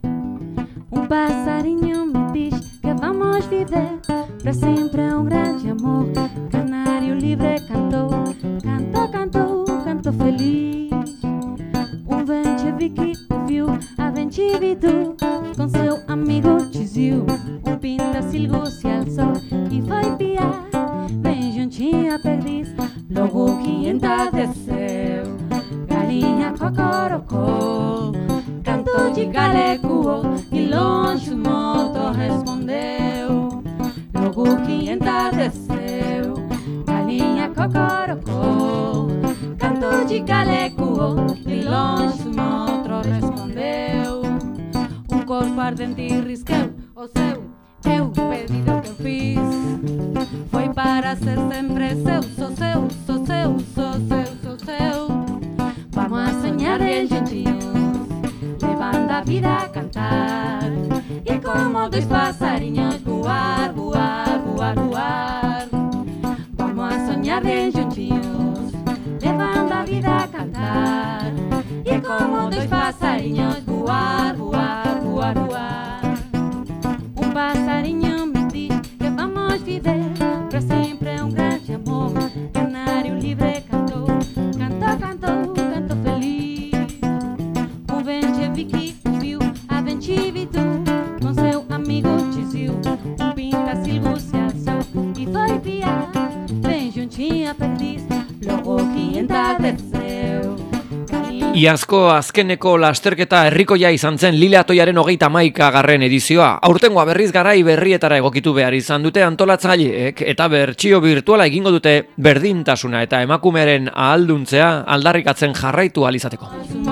Um passarinho me diz que vamos viver para sempre um grande amor. Canário livre cantou, cantou, cantou, cantou feliz. Um vente vi que ouviu a vente vidu com seu amigo Tizil. Um pinta-silgo se alçou e foi piar bem juntinho a perdiz. Logo que entardeceu, galinha cocorocó, cantou de galeco e longe o motor respondeu. Logo que entardeceu, galinha cocorocó, cantou de galeco e longe o motor respondeu. Um corpo ardente risqueu o seu, eu pedido que eu fiz foi para ser sempre seu. Sou seu, sou seu, sou seu, sou seu. Vamos a sonhar bem juntinhos, levando a vida a cantar. E como dois passarinhos voar, voar, voar, voar. Vamos a sonhar bem juntinhos, levando a vida a cantar. E como dois passarinhos voar, voar, voar, voar. Um passarinho me diz que vamos viver para sempre um grande amor. Canário livre cantou, cantou, cantou, cantou feliz. Um vente vi que ouviu a vente vitu com seu amigo Tizil. Um pinta-silgo se alçou e foi piar bem juntinho a perdiz. Logo que entardeceu. Iazko azkeneko lasterketa herrikoia izan zen Lila Atoiaren hogeita hamaika garren edizioa. Aurtengoa berriz garai berrietara egokitu behar izan dute antolatzaileek eta bertsio virtuala egingo dute berdintasuna eta emakumearen ahalduntzea aldarrikatzen jarraitu ahal izateko.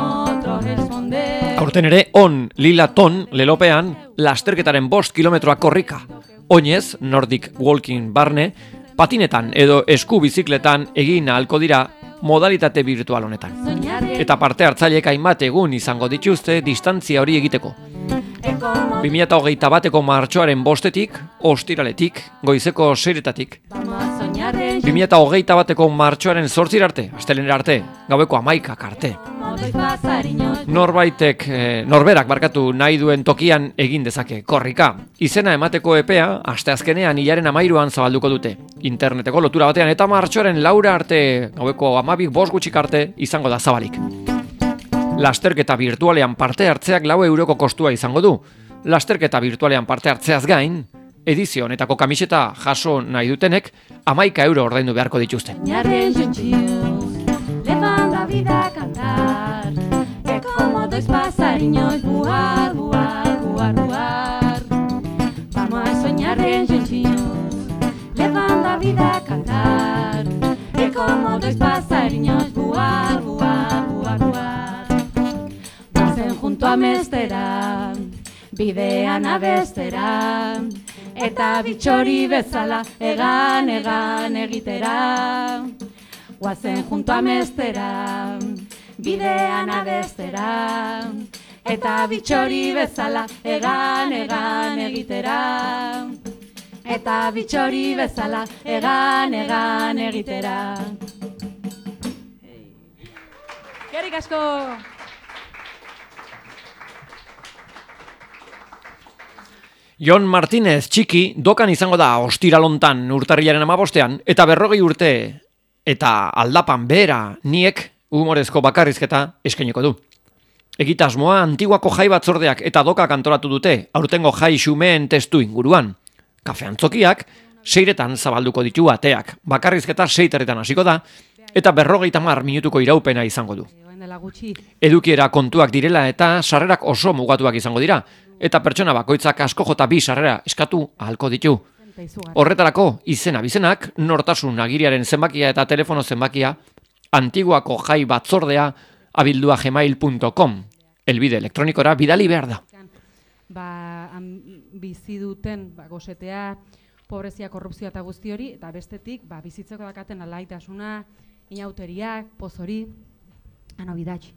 Aurten ere on Lila Ton lelopean lasterketaren bost kilometroak korrika. Oinez, Nordic Walking barne, patinetan edo esku bizikletan egin ahalko dira modalitate virtual honetan. Eta parte hartzaileek hainbat egun izango dituzte distantzia hori egiteko. bi mila hogeita bateko martxoaren bostetik, ostiraletik, goizeko seiretatik. bi mila hogeita bateko martxoaren zortzira arte, astelenera arte, gaueko hamaikak arte. Norbaitek, eh, norberak barkatu nahi duen tokian egin dezake korrika. Izena emateko epea, asteazkenean hilaren amairuan zabalduko dute. Interneteko lotura batean eta martxoaren laura arte, gaueko hamabik bost gutxik arte, izango da zabalik. Lasterketa virtualean parte hartzeak lau euroko kostua izango du. Lasterketa virtualean parte hartzeaz gain, edizio honetako kamiseta jaso nahi dutenek hamaika euro ordaindu beharko dituzte. Soñaré gentil, levando a vida a cantar. É como dois passarinhos voar, voar, voar, voar. Vamos a soñar bien gentil, levando a vida a cantar. É como dois passarinhos voar, voar, voar, voar. Pasen junto a mestera, bidean abestera. Eta bitxori bezala egan, egan egitera. Guazen junto a mestera, bidean abestera. Eta bitxori bezala egan, egan egitera. Eta bitxori bezala egan, egan egitera. Eskerrik asko! Jon Martinez txiki dokan izango da ostiralontan urtarrilaren hamabostean eta berrogei urte eta aldapan behera niek humorezko bakarrizketa eskainiko du. Egitasmoa Antiguako jai batzordeak eta dokak antolatu dute aurtengo jai xumeen testu inguruan. Kafe antzokiak seiretan zabalduko ditu ateak, bakarrizketa seiterretan hasiko da eta berrogeita hamar minutuko iraupena izango du. Edukiera kontuak direla eta sarrerak oso mugatuak izango dira, eta pertsona bakoitzak asko jota bi sarrera eskatu ahalko ditu. Horretarako izena bizenak, nortasun agiriaren zenbakia eta telefono zenbakia, Antiguako jai batzordea abildua gmail punto com. Elbide elektronikora bidali behar da. Ba, bizi duten ba, gosetea, pobrezia, korrupzioa eta guzti hori, eta bestetik ba, bizitzeko dakaten alaitasuna, inauteriak, poz hori, anobidatxi.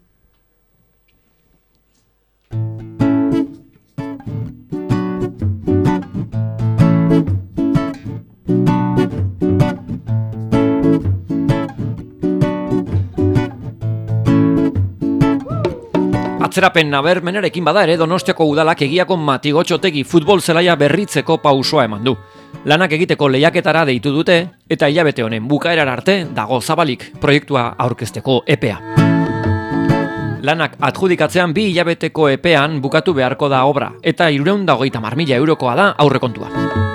Atzerapen nabarmenarekin bada ere Donostiako udalak egiako Matigotxotegi futbol zelaia berritzeko pausoa eman du. Lanak egiteko lehiaketara deitu dute eta hilabete honen bukaerar arte dago zabalik proiektua aurkezteko epea. Lanak adjudikatzean bi hilabeteko epean bukatu beharko da obra eta hirurehun eta hogeita hamar mila eurokoa da aurrekontua.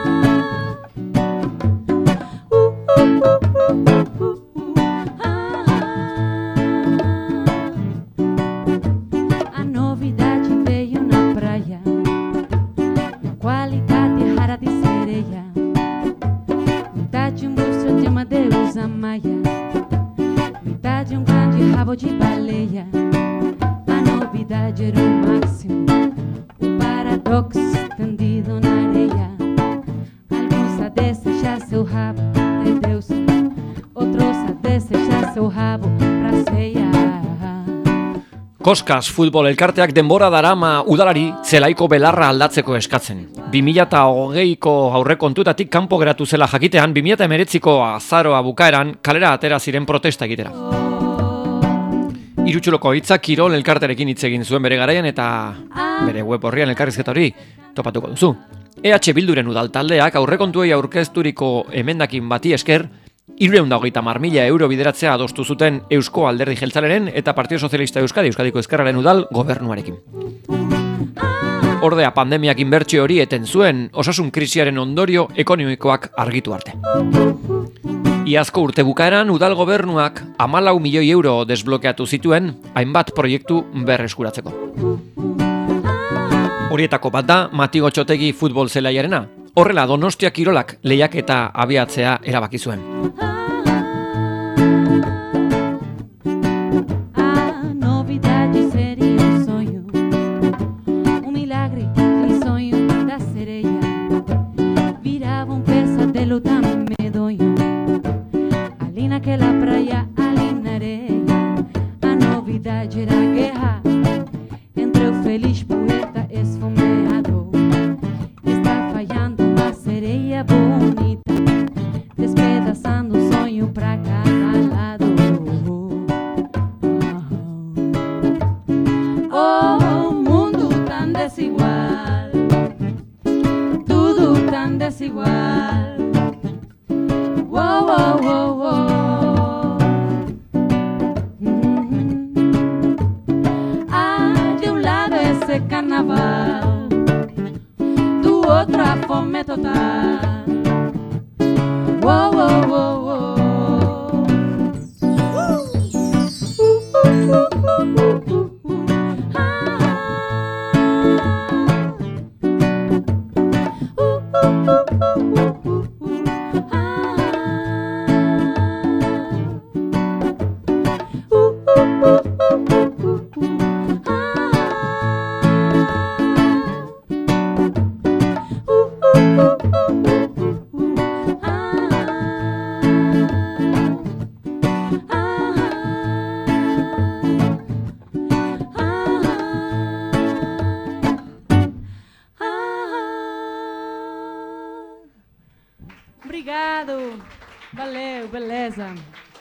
De baleia, a novidade era o máximo, o paradoxo estendido na areia. Alguns a desejar seu rabo de Deus, outros a desejar seu rabo pra ceia. Koskas futbol elkarteak denbora darama udalari zelaiko belarra aldatzeko eskatzen. bi mila hogeiko aurrekontutatik kanpo geratu zela jakitean, bi mila hemeretziko azaroa bukaeran kalera atera ziren protesta egitera. Irutxuloko hitza Kirol elkarterekin hitz egin zuen bere garaian eta bere web horrian elkarrizketa hori topatuko duzu. E H Bilduren udal taldeak aurrekontuei aurkezturiko emendakin bati esker hirurehun eta hogeita hamar mila euro bideratzea adostu zuten Eusko Alderdi Jeltzaleren eta Partido Sozialista Euskadi Euskadiko Ezkerraren udal gobernuarekin. Ordea pandemiak inbertsio hori eten zuen osasun krisiaren ondorio ekonomikoak argitu arte. Iazko urte bukaeran udal gobernuak hamalau milioi euro desblokeatu zituen hainbat proiektu berreskuratzeko. Horietako bat da Matigotxotegi futbol zelaiarena. Horrela Donostia Kirolak lehiaketa abiatzea erabaki zuen. otra fome total. Wow, wow, wow, wow. Obrigado. Valeu, beleza.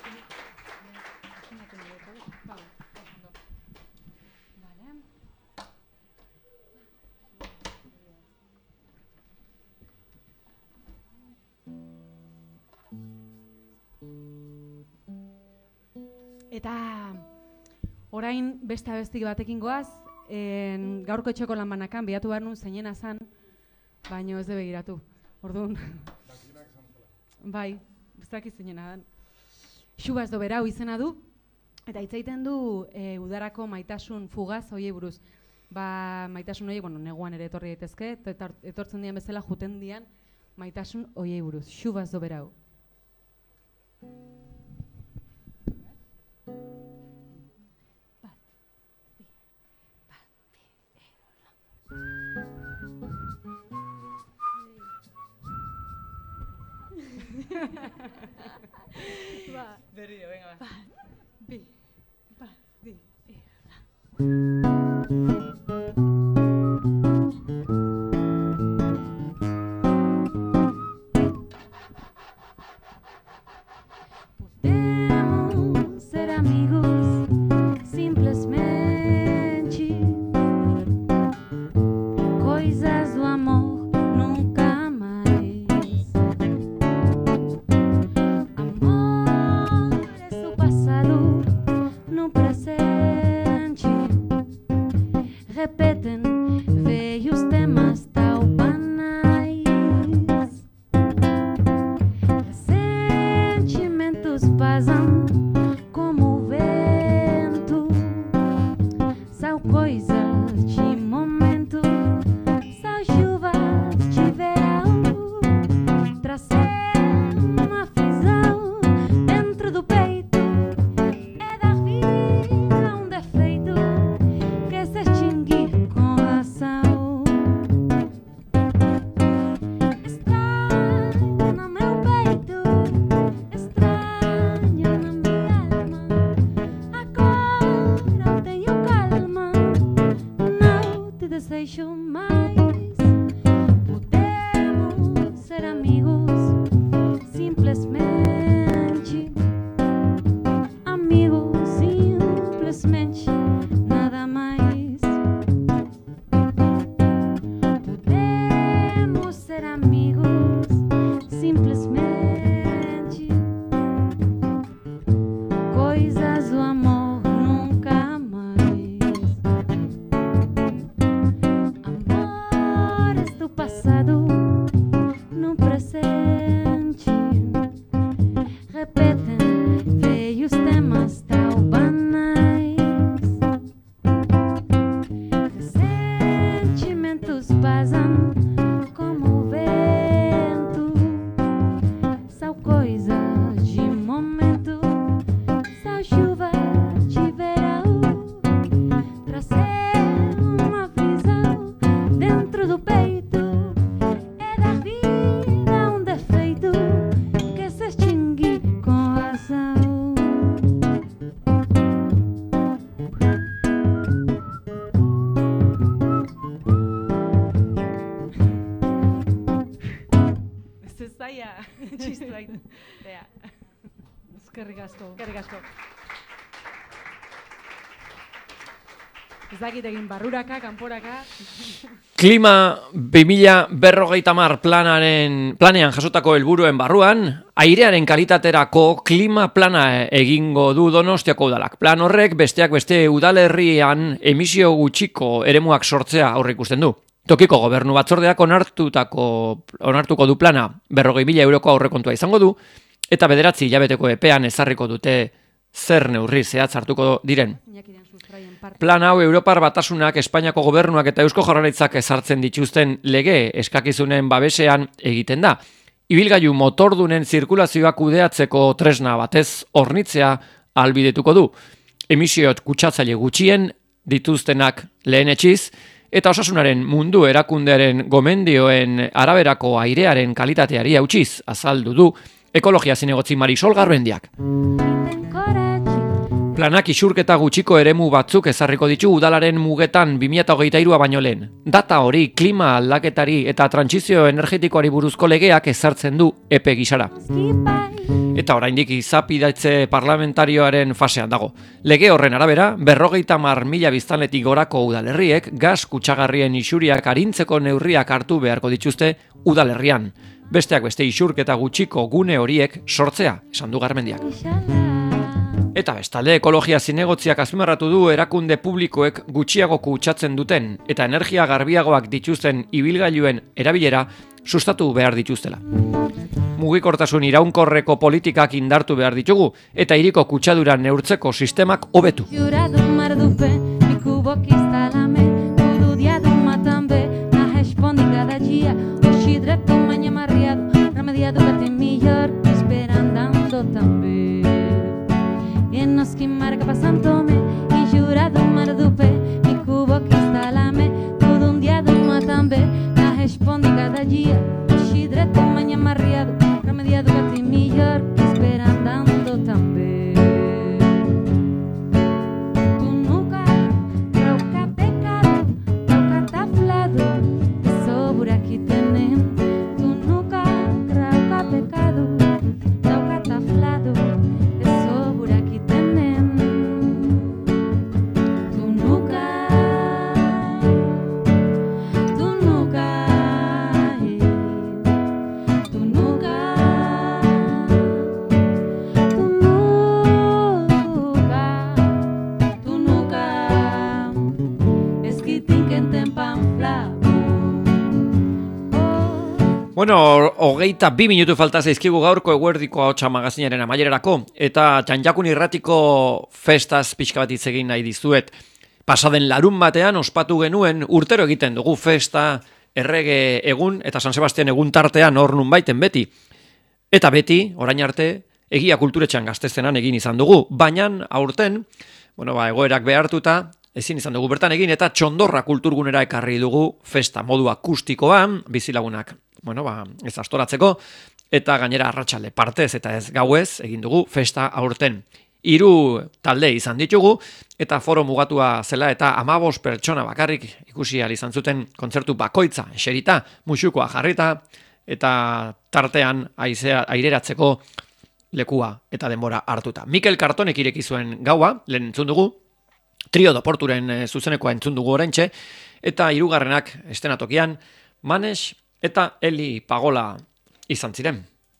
Eta orain beste abesti batekin goaz, en, gaurko etxeko lan banakan, bilatu behar nun zeinena zan, baino ez de begiratu. Orduan, bai, ez dakit zeinena dan. Xubaz do berau izena du, eta hitz egiten du e, udarako maitasun fugaz hoiei buruz. Ba, maitasun hoiei, bueno, neguan ere etorri daitezke, eta etortzen dian bezala juten dian maitasun hoiei buruz. Xubaz do berau. Va. Berrio, venga, va. Bi, ba, di, Podemos ser amigos simplesmente, coisas do amor nunca mais. Amor é do passado no presente, repetem velhos temas tão banais. Sentimentos passam como o vento, são coisas de momento, são chuvas de verão, trazer uma visão dentro do peito, é dar vida a um defeito que se extinguir com razão. Estranho no meu peito, estranho na minha alma. Agora eu tenho calma, não te desejo mais. Podemos ser amigos simplesmente, amigos simplesmente, nada mais. Podemos ser amigos simplesmente, coisas do amor nunca mais. Amores do passado no presente, repetem velhos temas tão banais. Sentimentos passam como o vento, são coisas de momento, são chuvas de verão, trazer uma visão dentro do peito, é dar vida a um defeito que se extingue com razão. ez ez daia, txistu baita. Ea. Eskerrik asko. Eskerrik asko. Ez dakit egin barruraka, kanporaka. Klima bi mila berrogeita hamar planaren planean jasotako helburuen barruan, airearen kalitaterako klima plana egingo du Donostiako udalak. Plan horrek besteak beste udalerrian emisio gutxiko eremuak sortzea aurreikusten du. Tokiko gobernu batzordeak onartutako, onartuko du plana berrogei mila euroko aurrekontua izango du, eta bederatzi hilabeteko epean ezarriko dute zer neurri zehatz hartuko diren. Plan hau Europar Batasunak, Espainiako gobernuak eta Eusko Jaurlaritzak ezartzen dituzten lege eskakizunen babesean egiten da. Ibilgailu motordunen zirkulazioa kudeatzeko tresna batez hornitzea ahalbidetuko du. Emisiot kutsatzaile gutxien dituztenak lehenetsiz, eta osasunaren mundu erakundearen gomendioen araberako airearen kalitateari hautsiz azaldu du ekologia zinegotzi Marisol Garbendiak. Planak isurketa gutxiko eremu batzuk ezarriko ditu udalaren mugetan bi mila hogeita hiru baino lehen. Data hori klima aldaketari eta trantsizio energetikoari buruzko legeak ezartzen du epe gisara. Eta oraindik izapidatze parlamentarioaren fasean dago. Lege horren arabera, berrogeita hamar mila biztanletik gorako udalerriek gas kutsagarrien isuriak arintzeko neurriak hartu beharko dituzte udalerrian. Besteak beste isurketa gutxiko gune horiek sortzea, esan du Garmendiak. Eta bestalde ekologia zinegotziak azpimarratu du erakunde publikoek gutxiago kutsatzen duten eta energia garbiagoak dituzten ibilgailuen erabilera sustatu behar dituztela. Mugikortasun iraunkorreko politikak indartu behar ditugu eta hiriko kutsadura neurtzeko sistemak hobetu. Nos que marca pasándome y jurado mar do pé mi cubo que instalame todo un día de uma também na responde cada dia o xidre de manhã marreado remediado que tem melhor que esperando também tu nunca troca pecado troca taflado eso por aqui tenem tu nunca troca pecado troca taflado eso por aqui Bueno, hogeita bi minutu falta zaizkigu gaurko eguerdiko ahotsa magazinaren amaierarako, eta Txantxakun irratiko festaz pixka bat hitz egin nahi dizuet. Pasaden larun batean ospatu genuen urtero egiten dugu festa errege egun eta San Sebastian egun tartean hor nun baiten beti. Eta beti, orain arte, egia kulturetxean Gaztezenan egin izan dugu, baina aurten, bueno, ba, egoerak behartuta, ezin izan dugu bertan egin, eta Txondorra kulturgunera ekarri dugu festa modu akustikoan, bizilagunak. Bueno, ba, ez astoratzeko, eta gainera arratsalde partez eta ez gauez egin dugu festa aurten. Hiru talde izan ditugu, eta foro mugatua zela eta hamabost pertsona bakarrik ikusi ahal izan zuten kontzertu bakoitza eserita, musukoa jarrita, eta tartean aizea, aireratzeko lekua eta denbora hartuta. Mikel Kartonek ireki zuen gaua, lehen entzun dugu, Trio do Porturen zuzenekoa entzun dugu oraintxe, eta hirugarrenak estenatokian, Manes eta Eli Pagola izan ziren.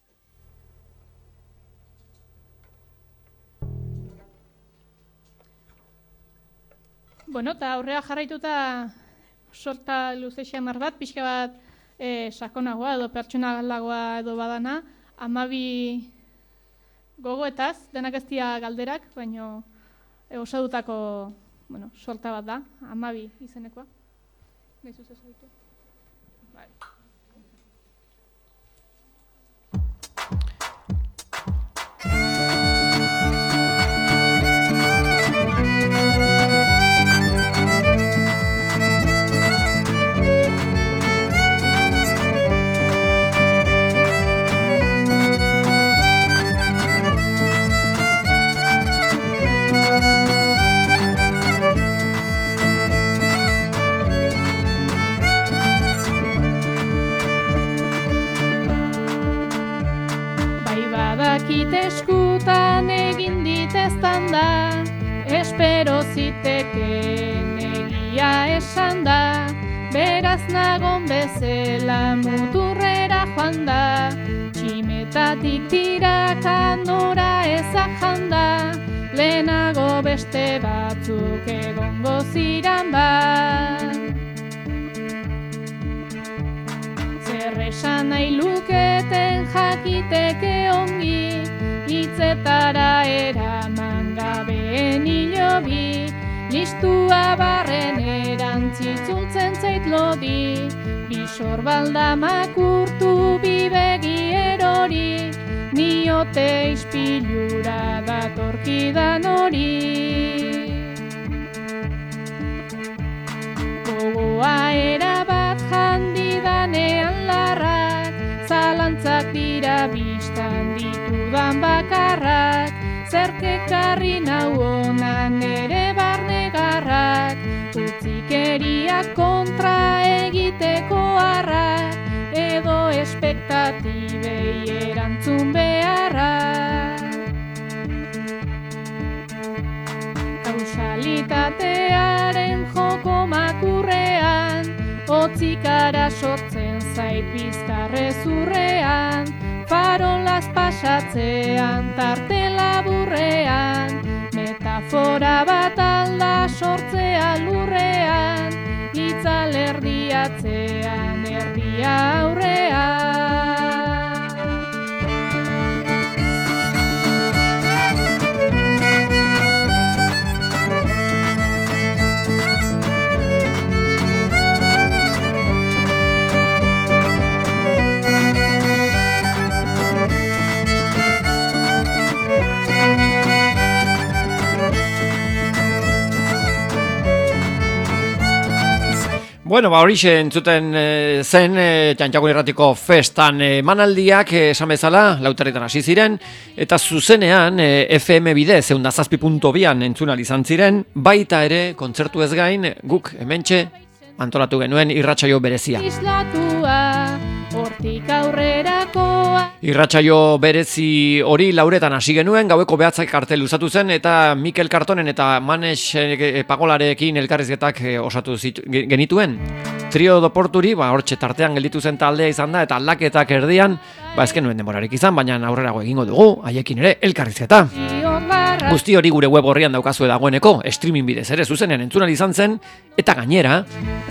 Bueno, eta aurrera jarraituta sorta luze xamar bat, pixka bat e, sakonagoa edo pertsonalagoa edo badana, hamabi gogoetaz, denak ez dira galderak, baina e, osadutako bueno, sorta bat da, hamabi izenekoa. Gehizuz ez ditu. Bai. Eskutan egin diteztan da, espero ziteken egia esan da, beraz nagon bezala muturrera joan da, tximetatik tiraka nora ezak janda, lehenago beste batzuk egongo ziran bat. esan nahi luketen jakiteke ongi, hitzetara eraman gabeen hilobi, listua barren erantzitzultzen zait lodi, bisor baldamak urtu bibegi erori, niote ispilura datorkidan hori. Gogoa erabat jandidanean larrak, zalantzak dira bistan ditudan bakarrak, zerkekarri nau honan ere barnegarrak, utzikeriak kontra egiteko harrak, edo espektatibei erantzun beharrak. Kausalitatearen joko makurrean, hotzikara sortzen zait bizkarrezurrean, farolaz pasatzean, tarte laburrean, metafora bat alda sortzea lurrean, itzal erdiatzean, erdia aurrean. Bueno, ba, horixe entzuten e, zen e, Txantxakun Irratiko festan emanaldiak e, esan bezala, lauterretan hasi ziren, eta zuzenean e, F M bidez, ehun zazpi puntu bian entzunal izan ziren, baita ere, kontzertu ez gain, guk hementxe antolatu genuen irratsaio berezia. Hortik aurrerakoa. Irratsaio berezi hori lauretan hasi genuen, gaueko behatzak kartel luzatu zen, eta Mikel Kartonen eta Manes e, Pagolarekin elkarrizketak e, osatu zitu, genituen. Trio Doporturi, ba, hortxe tartean gelditu zen taldea izan da, eta aldaketak erdian, ba, ezken nuen denborarik izan, baina aurrerago egingo dugu, haiekin ere elkarrizketa. Guzti hori gure web horrian daukazue dagoeneko, streaming bidez ere zuzenean entzunal izan zen, eta gainera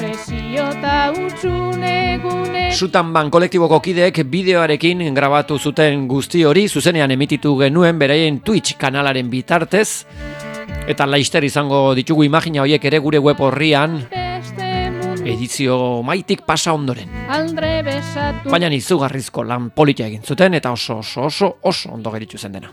Sutanban kolektiboko kideek bideoarekin grabatu zuten guzti hori zuzenean emititu genuen beraien Twitch kanalaren bitartez, eta laister izango ditugu imagina horiek ere gure web horrian edizio maitik pasa ondoren. Baina izugarrizko lan politia egin zuten eta oso oso oso oso ondo geritzu zen dena.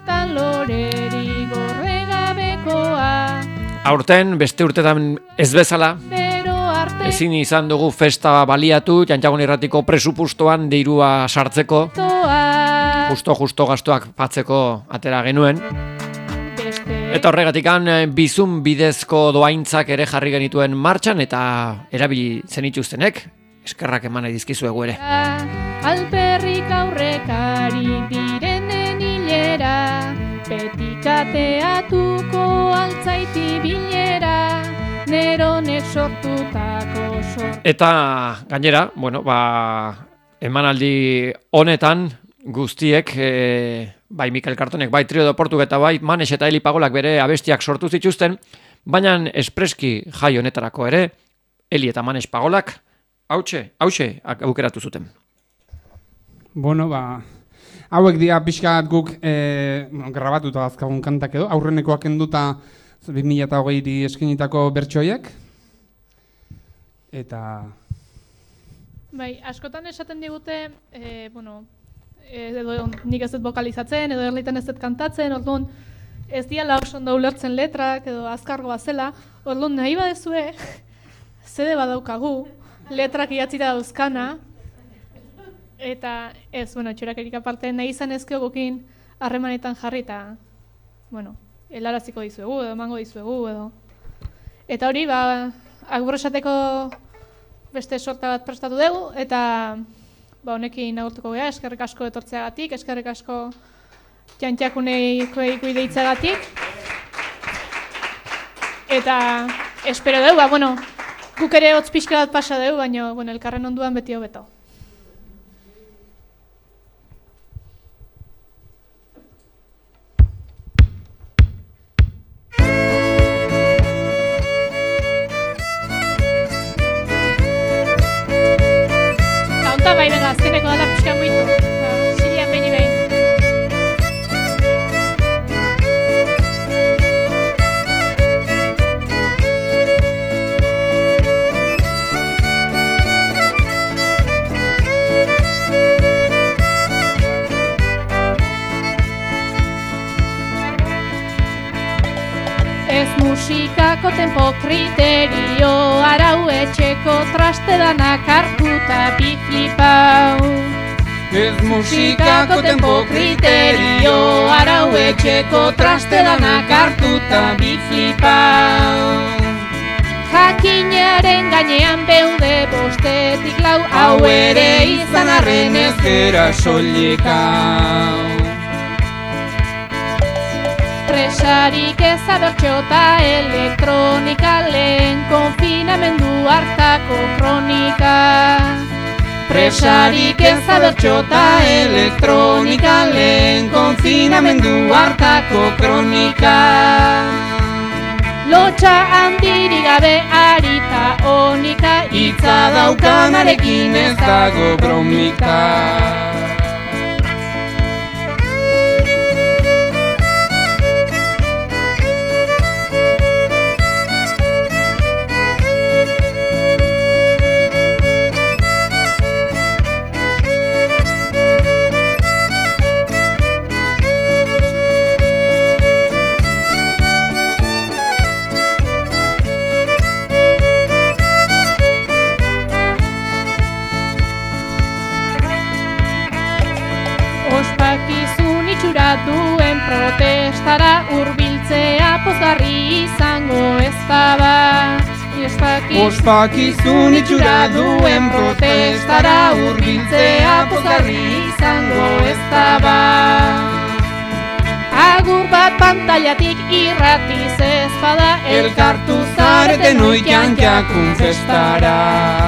Aurten beste urtetan ez bezala ezin izan dugu festa baliatu Txantxakun Irratiko presupustoan deirua sartzeko, justo-justo gastuak patzeko atera genuen. Eta horregatikan bizun bidezko doaintzak ere jarri genituen martxan eta erabili zenituztenek, eskerrak eman edizkizuegu ere. Alperrik aurrekari direnen hilera, petikateatuko altzaiti bilera, neronek sortutako sort. Eta gainera, bueno, ba, emanaldi honetan guztiek, e, bai Mikel Kartonek, bai Trio Doportuk eta bai Manes eta Eli Pagolak bere abestiak sortu zituzten, baina espreski jai honetarako ere, Eli eta Manes Pagolak, hautxe, hautxe aukeratu zuten. Bueno, ba, hauek dira pixkat guk e, grabatuta azkagun kantak edo, aurrenekoak enduta bi mila hogeiri eskenitako bertsoiek. Eta... Bai, askotan esaten digute, e, bueno, edo nik ez dut bokalizatzen, edo erliten ez dut kantatzen, orduan ez diala oso ondo ulertzen letrak, edo azkargoa zela, orduan nahi badezue, zede badaukagu, letrak idatzita dauzkana, eta ez, bueno, txorakerik aparte nahi izan ezkio gukin harremanetan jarri eta, bueno, helaraziko dizuegu, edo emango dizuegu, edo. Eta hori, ba, agur esateko beste sorta bat prestatu dugu, eta ba, honekin agurtuko gara, eskerrik asko etortzeagatik, eskerrik asko Txantxakuneiko deitzeagatik. Eta espero dugu, ba, bueno, guk ere hotz pixka bat pasa dugu, baina, bueno, elkarren onduan beti hobeto. eta bai bega azkeneko dala pixka muitu. Silian behin behin. Ez musikako tempo kriterio, arau etxeko traste danak hartuta biflipau. Ez musikako tempo kriterio, arau etxeko traste danak hartuta biflipau. Jakinaren gainean beude bostetik lau, hau ere izan arren ez gera soilikau. Presarik ez abertxo eta elektronika, lehen konfinamendu hartako kronika. Presarik ez abertxo eta elektronika, lehen konfinamendu hartako kronika. Lotxa handiri gabe arita honika, hitza daukanarekin ez dago bromika. Ospakizun itxura duen protestara hurbiltzea pozgarri izango ez baba. Ospakizun itxura duen protestara hurbiltzea pozgarri izango ez baba. Agur bat pantailatik irratiz ez bada, elkartu zareten oikan jakun festara.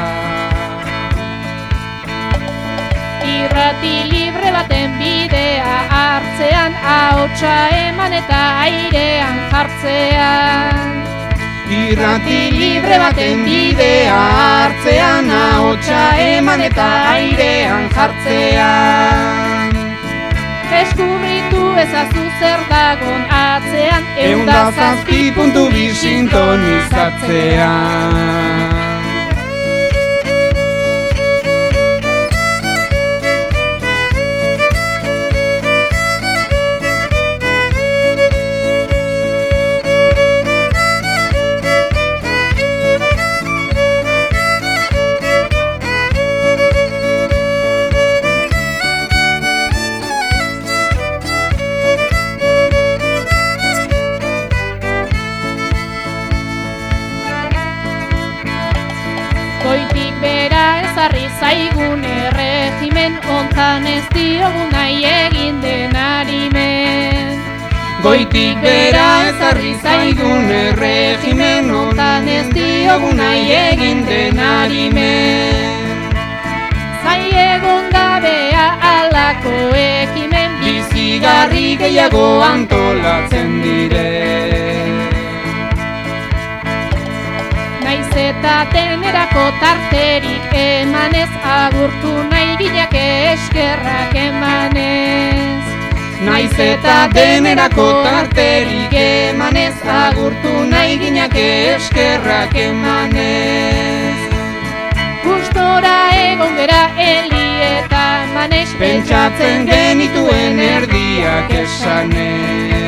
Irrati libre baten bidea hartzean, ahotsa eman eta airean jartzean. Irrati libre baten bidea hartzean, ahotsa eman eta airean jartzean. Deskubritu ezazu zer dagon atzean, eunda zazpi puntu bi sintonizatzean. Goitik bera ezarri zaigun erregimen, ontan ez diogun nahi egin denarimen. Goitik bera ezarri zaigun erregimen, ontan ez diogun nahi egin denarimen. Zai egon gabea alako ekimen, bizigarri gehiago antolatzen dire. Naiz eta denerako tarterik emanez, agurtu nahi gineke eskerrak emanez. Naiz eta denerako tarterik emanez, agurtu nahi gineke eskerrak emanez. Gustora egon gera Eli eta Manex, pentsatzen genituen erdiak esanez.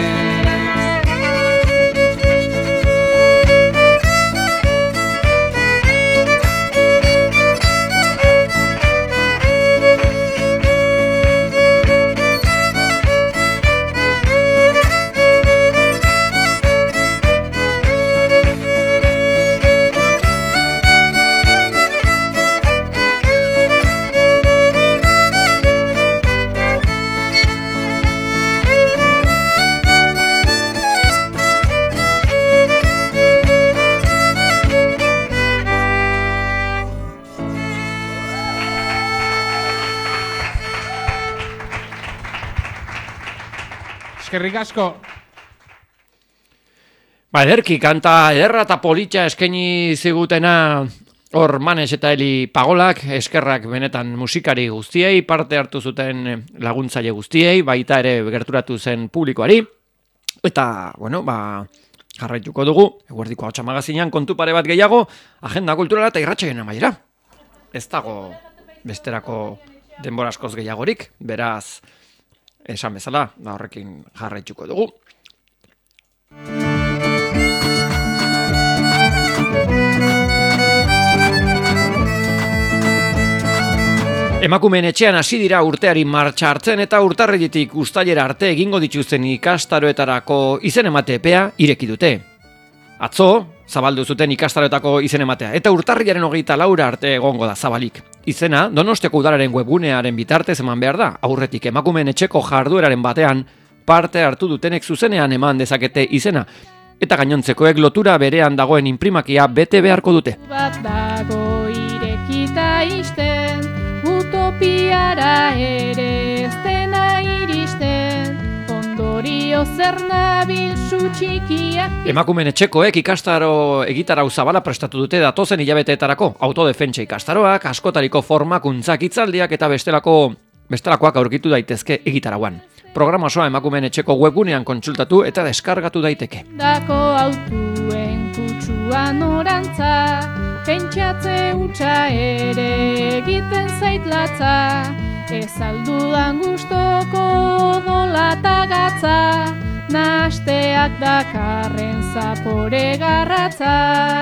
Eskerrik asko. Ba, ederki, kanta ederra eta politxa eskaini zigutena hor Manes eta Eli Pagolak, eskerrak benetan musikari guztiei, parte hartu zuten laguntzaile guztiei, baita ere gerturatu zen publikoari, eta, bueno, ba, jarraituko dugu, eguerdiko Ahotsa magazinean kontu pare bat gehiago, agenda kulturala eta irratsaioen amaiera. Ez dago besterako denbora askoz gehiagorik, beraz, esan bezala, da horrekin jarraituko dugu. Emakumeen etxean hasi dira urteari martxa hartzen eta urtarriletik uztailera arte egingo dituzten ikastaroetarako izen emate epea ireki dute. Atzo, zabaldu zuten ikastaroetako izen ematea, eta urtarrilaren hogeita laura arte egongo da zabalik. Izena, Donostiako udalaren webgunearen bitartez eman behar da, aurretik emakumeen etxeko jardueraren batean parte hartu dutenek zuzenean eman dezakete izena, eta gainontzekoek lotura berean dagoen inprimakia bete beharko dute. Bat dago irekita isten, utopiara ere ez dena iristen, ondorio zer nabil su txikiak. Emakumeen etxekoek ikastaro egitarau zabala prestatu dute datozen hilabeteetarako, autodefentsa ikastaroak, askotariko formakuntzak, hitzaldiak eta bestelako bestelakoak aurkitu daitezke egitarauan. Programa osoa emakumeen etxeko webgunean kontsultatu eta deskargatu daiteke. Dako autuen kutsua norantza, pentsatze hutsa ere egiten zaitlatza, ez aldudan gustoko dolata gatza, nasteak dakarren zapore garratza.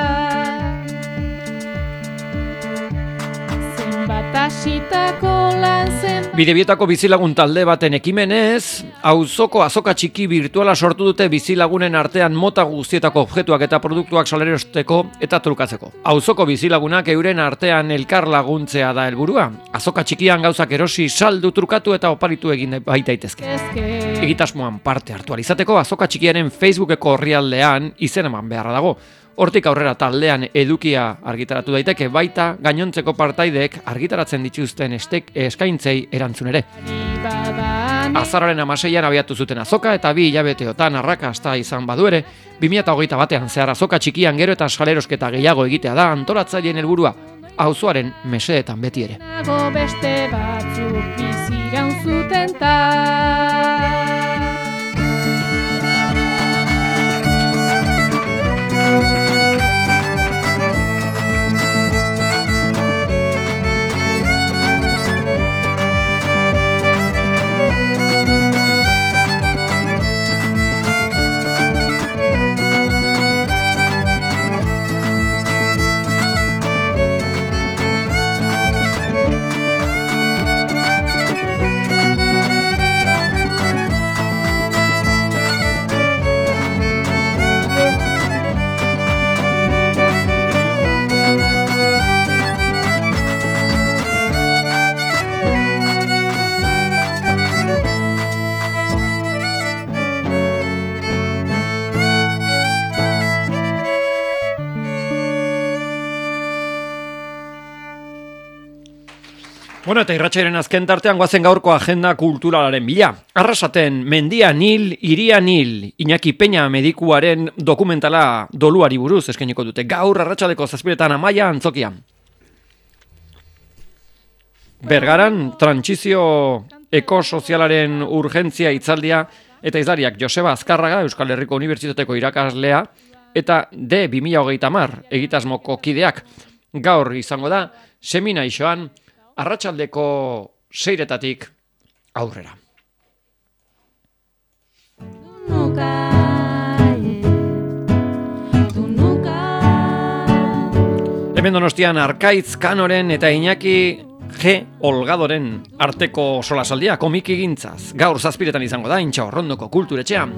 Zenbat hasitako lan zen... Bidebietako bizilagun talde baten ekimenez, auzoko azoka txiki virtuala sortu dute bizilagunen artean mota guztietako objektuak eta produktuak salerosteko eta trukatzeko. Auzoko bizilagunak euren artean elkar laguntzea da helburua. Azoka txikian gauzak erosi, saldu, trukatu eta oparitu egin baitaitezke. Egitasmoan parte hartu izateko azoka txikiaren Facebookeko orrialdean izen eman beharra dago. Hortik aurrera taldean edukia argitaratu daiteke, baita gainontzeko partaideek argitaratzen dituzten estek eskaintzei erantzun ere. Azaroaren amaseian abiatu zuten azoka eta bi hilabeteotan arrakasta izan badu ere, bi mila hogeita batean zehar azoka txikian gero eta salerosketa gehiago egitea da antolatzaileen helburua, auzoaren mesedetan beti ere. Beste batzuk biziraun zuten ta. Bueno, eta irratsaioaren azken tartean goazen gaurko agenda kulturalaren bila. Arrasaten Mendia Nil, Iria Nil, Iñaki Peña medikuaren dokumentala doluari buruz eskainiko dute. Gaur arratsaldeko zazpiretan Amaia Antzokian. Bergaran, trantsizio ekosozialaren urgentzia hitzaldia eta izlariak Joseba Azkarraga, Euskal Herriko Unibertsitateko irakaslea, eta D bi mila hogeita hamar egitasmoko kideak. Gaur izango da, seminaixoan, arratsaldeko seiretatik aurrera. Hemen Donostian Arkaitz Kanoren eta Iñaki G. Olgadoren arteko solasaldia komiki gintzaz. Gaur zazpiretan izango da, Intxaurrondoko kulturetxean.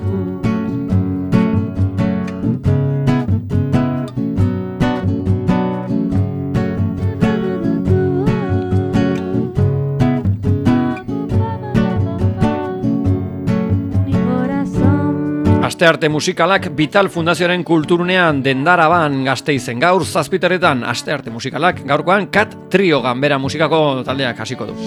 Astearte musikalak Vital Fundazioaren kulturunean Dendaraban Gasteizen. Gaur zazpiterretan Astearte musikalak, gaurkoan Kat Trio ganbera musikako taldeak hasiko du.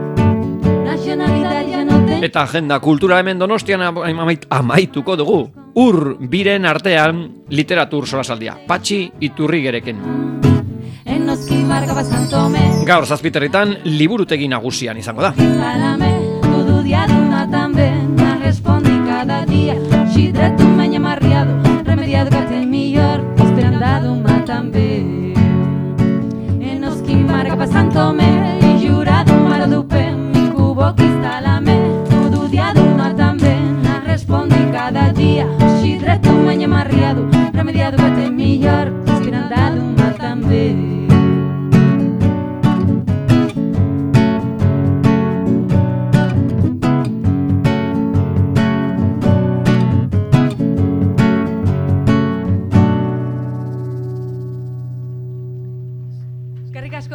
Eta agenda kultura hemen Donostian amaituko dugu. ur biren artean literatur solasaldia. Patxi Iturrigereken. Enoski marka bazantome. Gaur zazpiterritan liburutegi nagusian izango da. Instalame, todo día de una también. Me respondi cada día. Xidretu meña marriado, remediado que te millor. Esperandado uma también. Enoski marka bazantome. Y jurado maro dupe. Mi cubo que instalame, todo día de una también. Me respondi cada día. Xidretu meña marriado, remediado que te millor. Esperandado uma también. Eskerrik asko.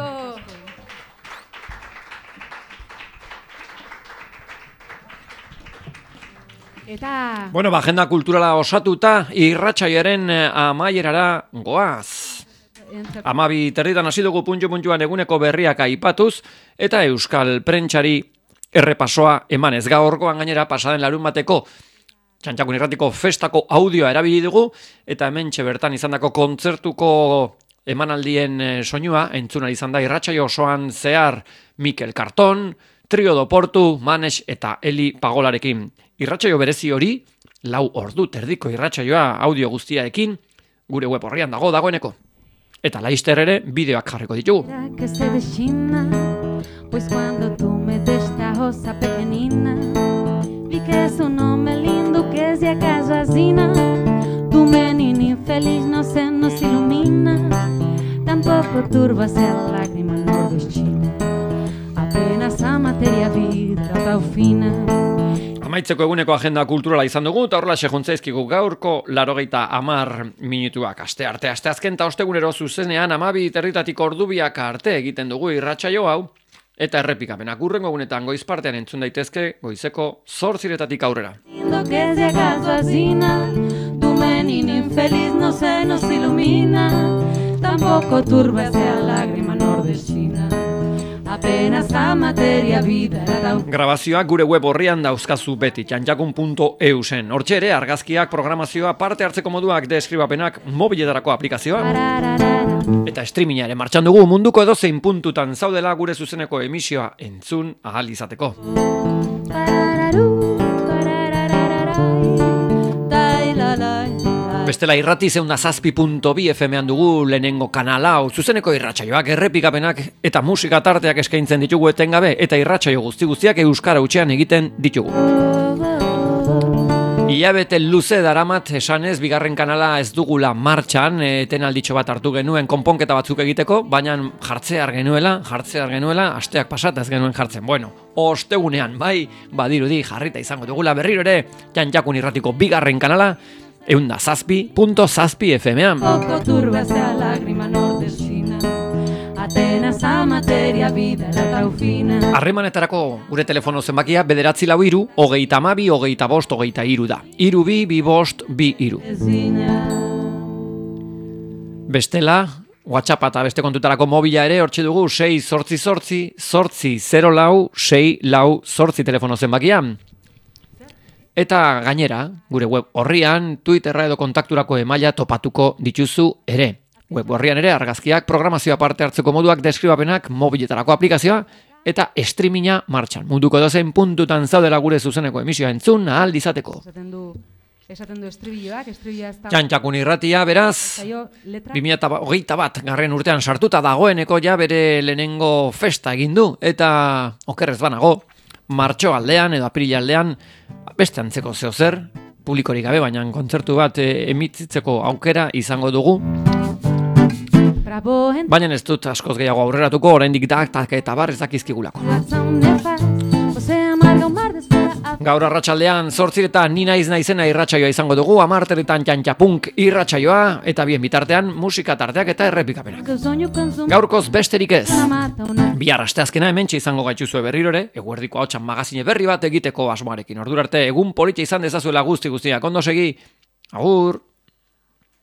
Eta Bueno, ba, agenda kulturala osatuta irratsaioaren eh, amaierara goaz. Amabi territan hasi dugu puntxu-puntxuan eguneko berriak aipatuz, eta euskal prentsari errepasoa emanez. Gaurkoan gainera pasaden larun bateko Txantxakun Irratiko festako audioa erabili dugu, eta hementxe bertan izandako kontzertuko emanaldien eh, soinua entzuna izan da irratsaio osoan zehar Mikel Karton, Trio do Portu, Manes eta Eli Pagolarekin. Irratsaio berezi hori, lau ordu terdiko irratsaioa audio guztiaekin, gure web horrian dago dagoeneko. Eta laizter ere bideoak jarriko ditugu. Que se dechina, pues cuando tú me des esta rosa pequeñina, vi que es un hombre lindo que es de acaso asina. Tu menino infeliz no se nos ilumina, tampoco turba sea lágrima nordestina. Apenas a materia vida tau fina. Amaitzeko eguneko agenda kulturala izan dugu, eta horrela sejuntzaizkigu gaurko larogeita amar minutuak. Aste arte, aste azken eta ostegunero zuzenean amabi territatik ordubiak arte egiten dugu irratsaio hau, eta errepikapenak urrengo egunetan goiz partean entzun daitezke goizeko zortziretatik aurrera. Lindo que es de acaso asina, tu menino infeliz no se nos ilumina, tampoco turba sea lágrima nordestina. Apenas a materia vida da. Grabazioak gure web horrian dauzkazu beti, txantxakun puntu e u zen. Hortxe ere, argazkiak, programazioa, parte hartzeko moduak, deskribapenak, mobiletarako aplikazioa. Eta streaminga ere martxan dugu munduko edozein puntutan zaudela gure zuzeneko emisioa entzun ahal izateko. Bestela irrati zeunda zazpi puntu bi F M-an dugu lehenengo kanala hau, zuzeneko irratsaioak, errepikapenak eta musika tarteak eskaintzen ditugu etengabe, eta irratsaio guzti guztiak euskara hutsean egiten ditugu. Ilabete luze daramat esanez bigarren kanala ez dugula martxan, etenalditxo bat hartu genuen konponketa batzuk egiteko, baina jartzear genuela, jartzear genuela, asteak pasat ez genuen jartzen. Bueno, ostegunean, bai, badirudi jarrita izango dugula berriro ere, Txantxakun Irratiko bigarren kanala, eunda zazpi punto zazpi F M-an. Poco turba sea lágrima nordestina, Atenas a materia vida la taufina. Harremanetarako gure telefono zenbakia bederatzi lau hiru, hogeita hamabi, hogeita bost, hogeita hiru da. Hiru bi, bi bost, bi hiru. Bestela, WhatsApp eta beste kontutarako mobila ere hortxe dugu sei zortzi zortzi, zortzi zero lau, sei lau zortzi telefono zenbakia. Eta gainera, gure web horrian, Twitterra edo kontakturako emaila topatuko dituzu ere. Web horrian ere argazkiak, programazioa parte hartzeko moduak, deskribapenak, mobiletarako aplikazioa, eta streaminga martxan. Munduko edozein puntutan zaudela gure zuzeneko emisioa entzun ahal izateko. Esaten du, esaten du estribilloak, estribilloa ez da. Txantxakun Irratia, beraz, Zaio, letra. bi mila hogeita bat garren urtean sartuta dagoeneko ja bere lehenengo festa egin du, eta okerrez banago, martxo aldean edo april aldean, beste antzeko zeo zer, publikorik gabe, baina kontzertu bat e, emititzeko aukera izango dugu. Bravo en Baina ez dut askoz gehiago aurreratuko, oraindik daktak eta bar ez dakizkigulako. razón de paz, o sea amarga un mar de espera. Gaur arratsaldean zortziretan ni naiz naizena irratsaioa izango dugu, hamarteretan Txantxapunk irratsaioa, eta bien bitartean musika tarteak eta errepikapenak. Que sueño con su Gaurkoz besterik ez. una mata una. Bihar asteazkena hementxe izango gaituzue berriro ere, eguerdiko ahotsan magazine berri bat egiteko asmoarekin. Ordura arte egun politia izan dezazuela guzti guztiak. Ondo segi. Agur.